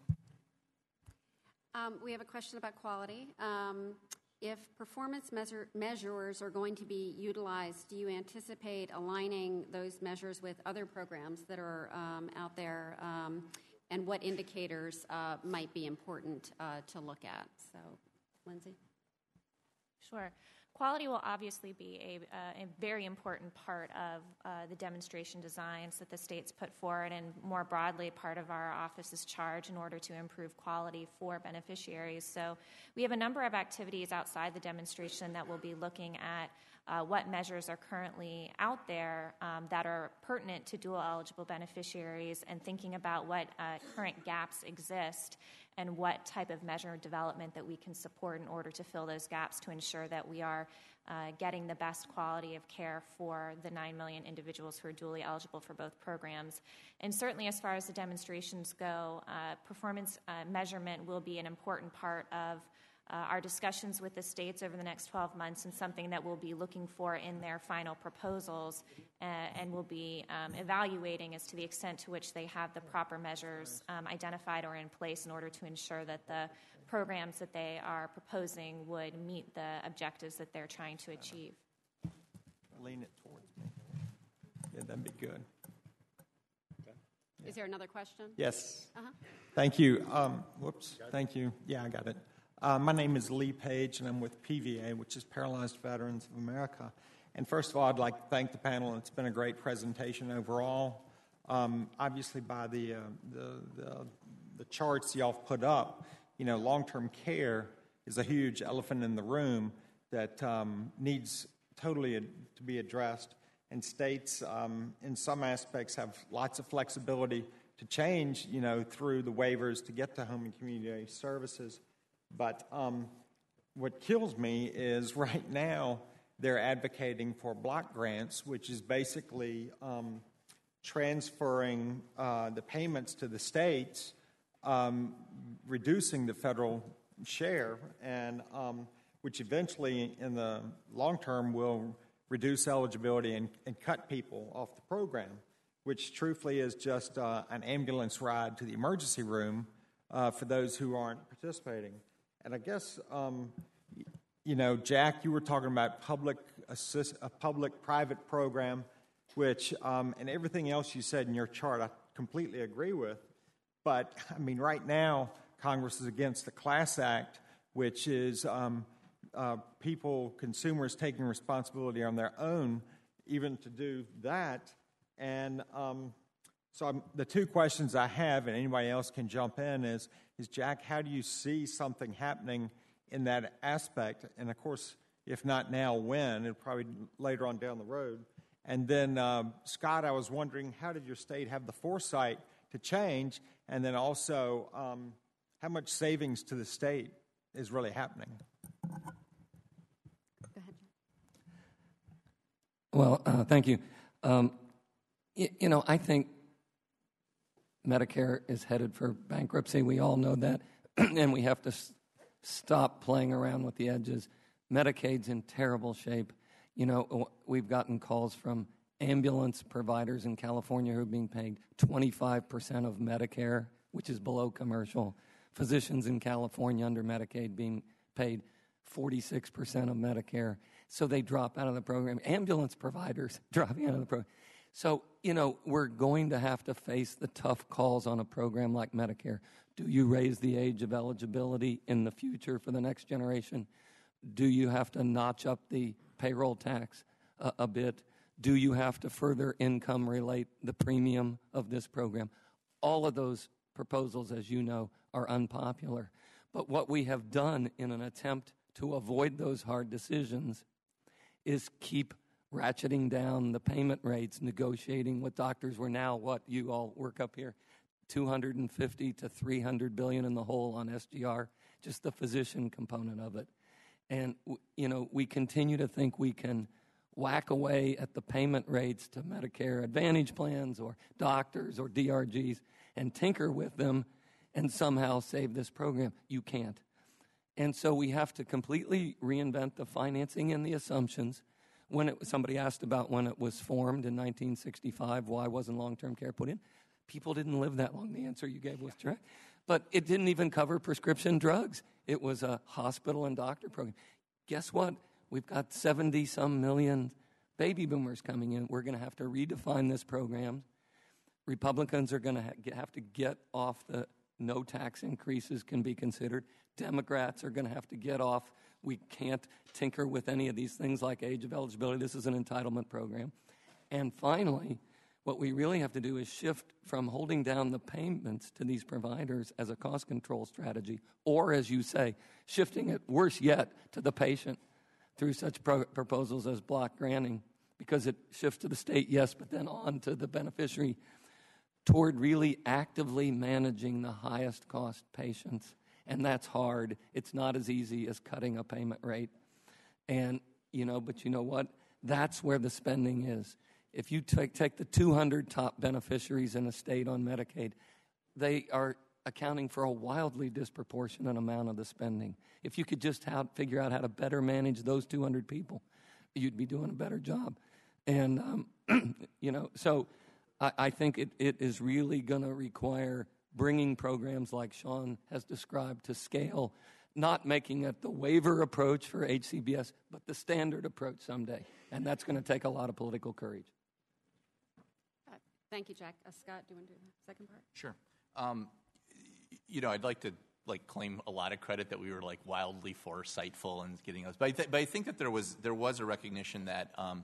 um, we have a question about quality. Um, if performance measure, measures are going to be utilized, do you anticipate aligning those measures with other programs that are um, out there? Um, and what indicators uh, might be important uh, to look at? So, Lindsay? Sure. Quality will obviously be a, uh, a very important part of uh, the demonstration designs that the states put forward, and more broadly part of our office's charge in order to improve quality for beneficiaries. So we have a number of activities outside the demonstration that we'll be looking at uh, what measures are currently out there um, that are pertinent to dual eligible beneficiaries, and thinking about what uh, current gaps exist and what type of measure development that we can support in order to fill those gaps to ensure that we are uh, getting the best quality of care for the nine million individuals who are dually eligible for both programs. And certainly as far as the demonstrations go, uh, performance uh, measurement will be an important part of Uh, our discussions with the states over the next twelve months, and something that we'll be looking for in their final proposals, uh, and we'll be um, evaluating as to the extent to which they have the proper measures um, identified or in place in order to ensure that the programs that they are proposing would meet the objectives that they're trying to achieve. Lean it towards me. Yeah, that'd be good. Okay. Is there another question? Yes. Uh-huh. Thank you. Um, whoops. Thank you. Yeah, I got it. Uh, my name is Lee Page, and I'm with P V A, which is Paralyzed Veterans of America. And first of all, I'd like to thank the panel. It's been a great presentation overall. Um, obviously, by the, uh, the, the the charts y'all put up, you know, long-term care is a huge elephant in the room that um, needs totally ad- to be addressed. And states, um, in some aspects, have lots of flexibility to change, you know, through the waivers to get to home and community services. But um, what kills me is right now they're advocating for block grants, which is basically um, transferring uh, the payments to the states, um, reducing the federal share, and um, which eventually, in the long term, will reduce eligibility and, and cut people off the program, which truthfully is just uh, an ambulance ride to the emergency room uh, for those who aren't participating. And I guess, um, you know, Jack, you were talking about public assist, a public-private program, which, um, and everything else you said in your chart, I completely agree with. But, I mean, right now, Congress is against the Class Act, which is um, uh, people, consumers taking responsibility on their own even to do that. And um, so I'm, the two questions I have, and anybody else can jump in, is, is, Jack, how do you see something happening in that aspect? And, of course, if not now, when? It'll probably later on down the road. And then, uh, Scott, I was wondering, how did your state have the foresight to change? And then also, um, how much savings to the state is really happening? Go ahead. Well, uh, thank you. Um, y- you know, I think Medicare is headed for bankruptcy. We all know that, and we have to s- stop playing around with the edges. Medicaid's in terrible shape. You know, we've gotten calls from ambulance providers in California who are being paid twenty-five percent of Medicare, which is below commercial. Physicians in California under Medicaid being paid forty-six percent of Medicare. So they drop out of the program. Ambulance providers dropping out of the program. So, you know, we're going to have to face the tough calls on a program like Medicare. Do you raise the age of eligibility in the future for the next generation? Do you have to notch up the payroll tax a, a bit? Do you have to further income relate the premium of this program? All of those proposals, as you know, are unpopular. But what we have done in an attempt to avoid those hard decisions is keep ratcheting down the payment rates, negotiating with doctors. We're now, what, you all work up here, two hundred fifty to three hundred billion in the hole on S G R, just the physician component of it. And, you know, we continue to think we can whack away at the payment rates to Medicare Advantage plans or doctors or D R Gs and tinker with them and somehow save this program. You can't. And so we have to completely reinvent the financing and the assumptions. When it, somebody asked about when it was formed in nineteen sixty-five, why wasn't long-term care put in? People didn't live that long. The answer you gave was correct. But it didn't even cover prescription drugs. It was a hospital and doctor program. Guess what? We've got seventy-some million baby boomers coming in. We're going to have to redefine this program. Republicans are going to ha- have to get off the no tax increases can be considered. Democrats are going to have to get off. We can't tinker with any of these things like age of eligibility. This is an entitlement program. And finally, what we really have to do is shift from holding down the payments to these providers as a cost control strategy, or, as you say, shifting it, worse yet, to the patient through such pro- proposals as block granting, because it shifts to the state, yes, but then on to the beneficiary, toward really actively managing the highest cost patients. And that's hard. It's not as easy as cutting a payment rate. And, you know, but you know what? That's where the spending is. If you take, take the two hundred top beneficiaries in a state on Medicaid, they are accounting for a wildly disproportionate amount of the spending. If you could just how, figure out how to better manage those two hundred people, you'd be doing a better job. And, um, you know, so I, I think it, it is really going to require bringing programs like Sean has described to scale, not making it the waiver approach for H C B S, but the standard approach someday. And that's going to take a lot of political courage. Thank you, Jack. Uh, Scott, do you want to do the second part? Sure. Um, you know, I'd like to like claim a lot of credit that we were like wildly foresightful in getting us, but I, th- but I think that there was there was a recognition that um,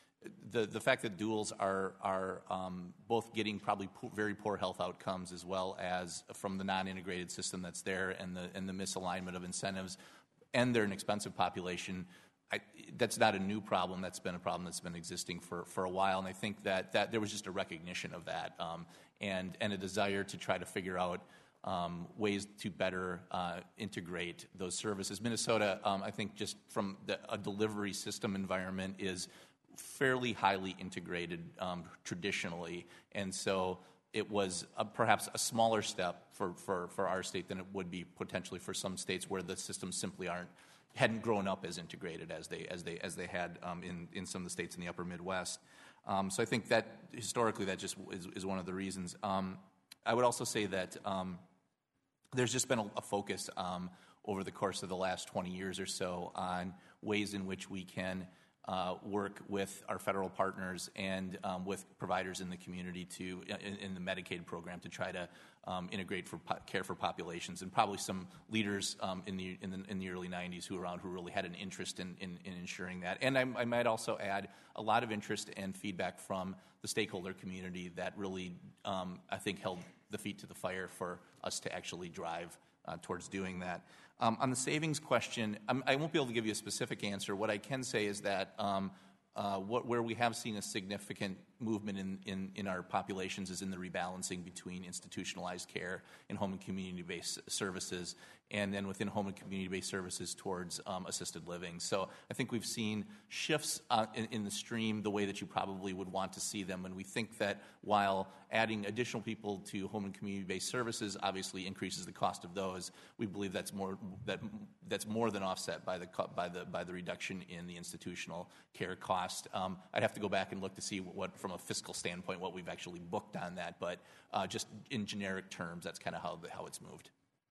the the fact that duals are are um, both getting probably po- very poor health outcomes as well as from the non-integrated system that's there and the and the misalignment of incentives, and they're an expensive population. I, that's not a new problem. That's been a problem that's been existing for, for a while, and I think that, that there was just a recognition of that um, and and a desire to try to figure out um, ways to better uh, integrate those services. Minnesota, um, I think, just from the, a delivery system environment is fairly highly integrated um, traditionally, and so it was a, perhaps a smaller step for, for, for our state than it would be potentially for some states where the systems simply aren't hadn't grown up as integrated as they as they as they had um, in in some of the states in the upper Midwest. Um, so I think that historically that just is, is one of the reasons. Um, I would also say that um, there's just been a, a focus um, over the course of the last twenty years or so on ways in which we can uh, work with our federal partners and um, with providers in the community to in, in the Medicaid program to try to um, integrate for po- care for populations, and probably some leaders um, in the in the in the early nineties who were around who really had an interest in in, in ensuring that. And I, I might also add a lot of interest and feedback from the stakeholder community that really um, I think held the feet to the fire for us to actually drive uh, towards doing that. Um, on the savings question, I'm, I won't be able to give you a specific answer. What I can say is that um, uh, what, where we have seen a significant movement in, in, in our populations is in the rebalancing between institutionalized care and home and community-based services, and then within home and community-based services towards um, assisted living. So I think we've seen shifts uh, in, in the stream the way that you probably would want to see them, and we think that while adding additional people to home and community-based services obviously increases the cost of those, we believe that's more that that's more than offset by the by the by the reduction in the institutional care cost. Um, I'd have to go back and look to see what, what from a fiscal standpoint what we've actually booked on that, but uh, just in generic terms, that's kind of how the, how it's moved.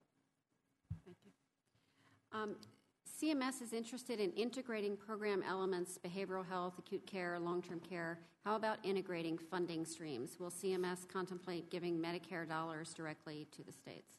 Thank you. Um, C M S is interested in integrating program elements, behavioral health, acute care, long-term care. How about integrating funding streams? Will C M S contemplate giving Medicare dollars directly to the states?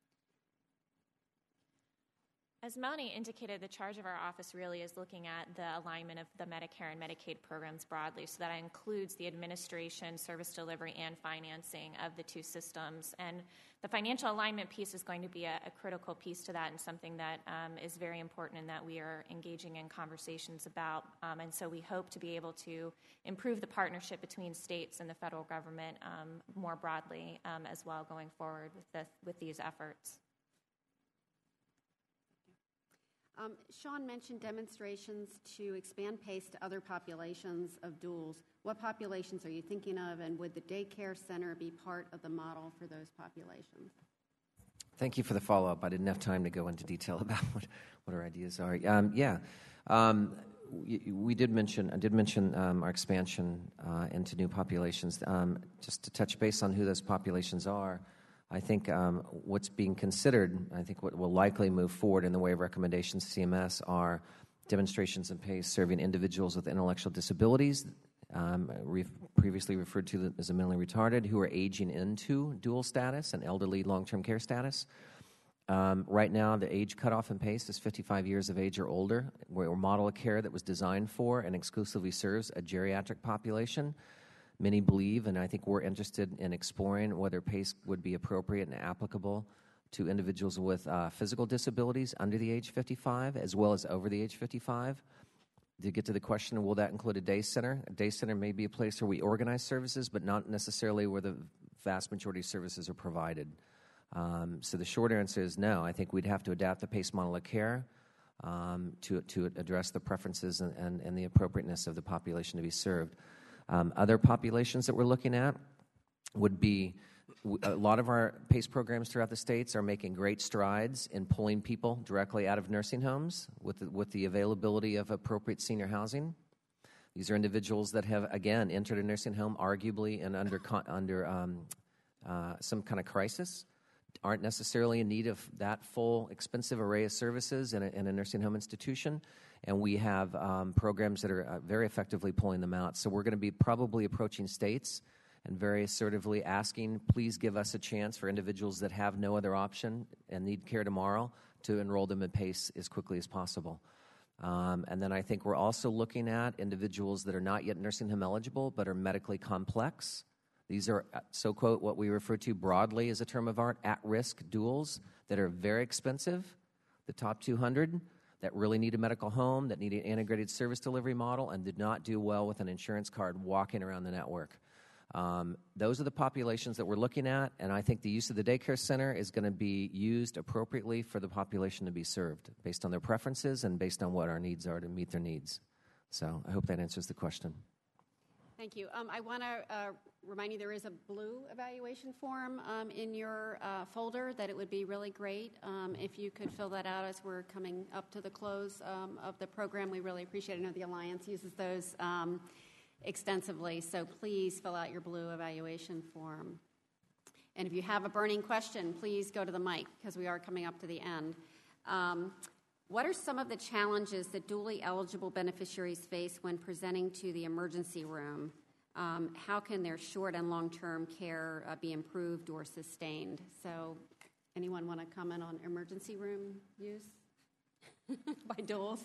As Melanie indicated, the charge of our office really is looking at the alignment of the Medicare and Medicaid programs broadly, so that includes the administration, service delivery, and financing of the two systems. And the financial alignment piece is going to be a, a critical piece to that, and something that um, is very important and that we are engaging in conversations about. Um, and so we hope to be able to improve the partnership between states and the federal government um, more broadly um, as well going forward with, the, with these efforts. Um, Sean mentioned demonstrations to expand PACE to other populations of duals. What populations are you thinking of, and would the daycare center be part of the model for those populations? Thank you for the follow-up. I didn't have time to go into detail about what, what our ideas are. Um, yeah, um, we, we did mention, I did mention um, our expansion uh, into new populations. Um, just to touch base on who those populations are, I think um, what's being considered, I think what will likely move forward in the way of recommendations to C M S are demonstrations and PACE serving individuals with intellectual disabilities, um, re- previously referred to as the mentally retarded, who are aging into dual status and elderly long-term care status. Um, right now, the age cutoff in PACE is fifty-five years of age or older. We're a model of care that was designed for and exclusively serves a geriatric population. Many believe, and I think we're interested in exploring whether PACE would be appropriate and applicable to individuals with uh, physical disabilities under the age fifty-five as well as over the age fifty-five. To get to the question, will that include a day center? A day center may be a place where we organize services, but not necessarily where the vast majority of services are provided. Um, so the short answer is no. I think we'd have to adapt the PACE model of care um, to, to address the preferences and, and, and the appropriateness of the population to be served. Um, other populations that we're looking at would be, a lot of our PACE programs throughout the states are making great strides in pulling people directly out of nursing homes with the, with the availability of appropriate senior housing. These are individuals that have, again, entered a nursing home arguably and under, under um, uh, some kind of crisis, aren't necessarily in need of that full, expensive array of services in a, in a nursing home institution. And we have um, programs that are uh, very effectively pulling them out. So we're going to be probably approaching states and very assertively asking, please give us a chance for individuals that have no other option and need care tomorrow to enroll them in PACE as quickly as possible. Um, and then I think we're also looking at individuals that are not yet nursing home eligible but are medically complex. These are, so quote, what we refer to broadly as a term of art, at-risk duals that are very expensive, the top two hundred, that really need a medical home, that need an integrated service delivery model, and did not do well with an insurance card walking around the network. Um, those are the populations that we're looking at, and I think the use of the daycare center is going to be used appropriately for the population to be served, based on their preferences and based on what our needs are to meet their needs. So I hope that answers the question. Thank you. Um, I want to uh, remind you there is a blue evaluation form um, in your uh, folder that it would be really great um, if you could fill that out as we're coming up to the close um, of the program. We really appreciate it. I know the Alliance uses those um, extensively, so please fill out your blue evaluation form. And if you have a burning question, please go to the mic because we are coming up to the end. Um, What are some of the challenges that dually eligible beneficiaries face when presenting to the emergency room? Um, how can their short and long-term care uh, be improved or sustained? So, anyone want to comment on emergency room use by duals?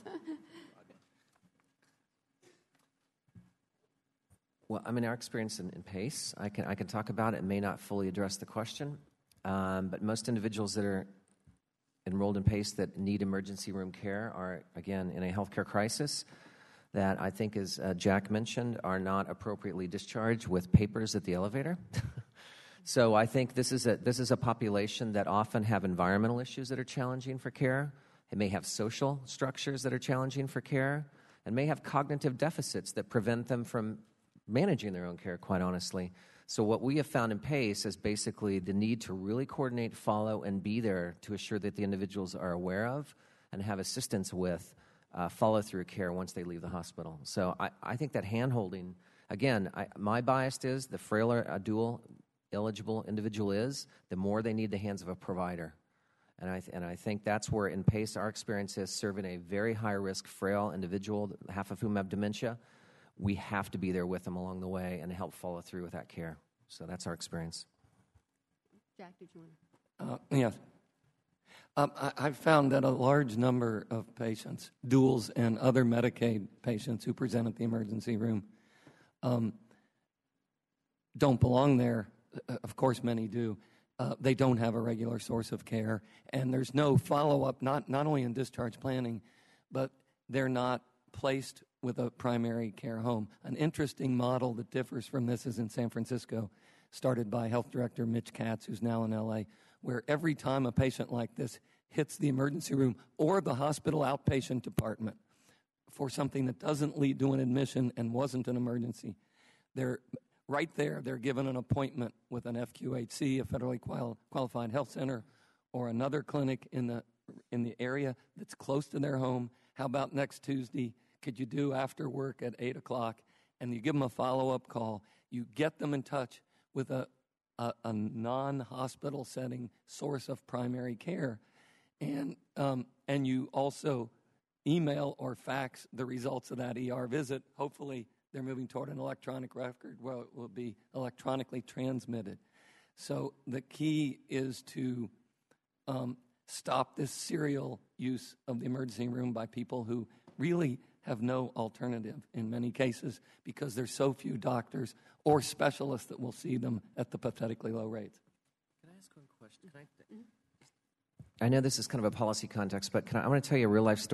Well, I mean, our experience in, in PACE, I can, I can talk about it. It may not fully address the question, um, but most individuals that are enrolled in PACE that need emergency room care are, again, in a healthcare crisis that I think, as uh, Jack mentioned, are not appropriately discharged with papers at the elevator. So I think this is a this is a population that often have environmental issues that are challenging for care. It may have social structures that are challenging for care, and may have cognitive deficits that prevent them from managing their own care, quite honestly. So what we have found in PACE is basically the need to really coordinate, follow, and be there to assure that the individuals are aware of and have assistance with uh, follow-through care once they leave the hospital. So I, I think that hand-holding, again, I, my bias is the frailer a dual eligible individual is, the more they need the hands of a provider. And I, th- and I think that's where in PACE our experience is serving a very high-risk, frail individual, half of whom have dementia. We have to be there with them along the way and help follow through with that care. So that's our experience. Jack, did you want to? Uh, yes. Um, I, I've found that a large number of patients, duals and other Medicaid patients who present at the emergency room, um, don't belong there. Uh, of course, many do. Uh, they don't have a regular source of care, and there's no follow-up, not, not only in discharge planning, but they're not placed with a primary care home. An interesting model that differs from this is in San Francisco, started by Health Director Mitch Katz, who's now in L A, where every time a patient like this hits the emergency room or the hospital outpatient department for something that doesn't lead to an admission and wasn't an emergency, they're right there, they're given an appointment with an F Q H C, a federally qual- qualified health center, or another clinic in the in the area that's close to their home. How about next Tuesday? Could you do after work at eight o'clock? And you give them a follow-up call. You get them in touch with a, a, a non-hospital setting source of primary care. And, um, and you also email or fax the results of that E R visit. Hopefully, they're moving toward an electronic record where it will be electronically transmitted. So the key is to um, stop this serial use of the emergency room by people who really have no alternative in many cases because there's so few doctors or specialists that will see them at the pathetically low rates. Can I ask one question? Can I, I know this is kind of a policy context, but can I, I want to tell you a real-life story.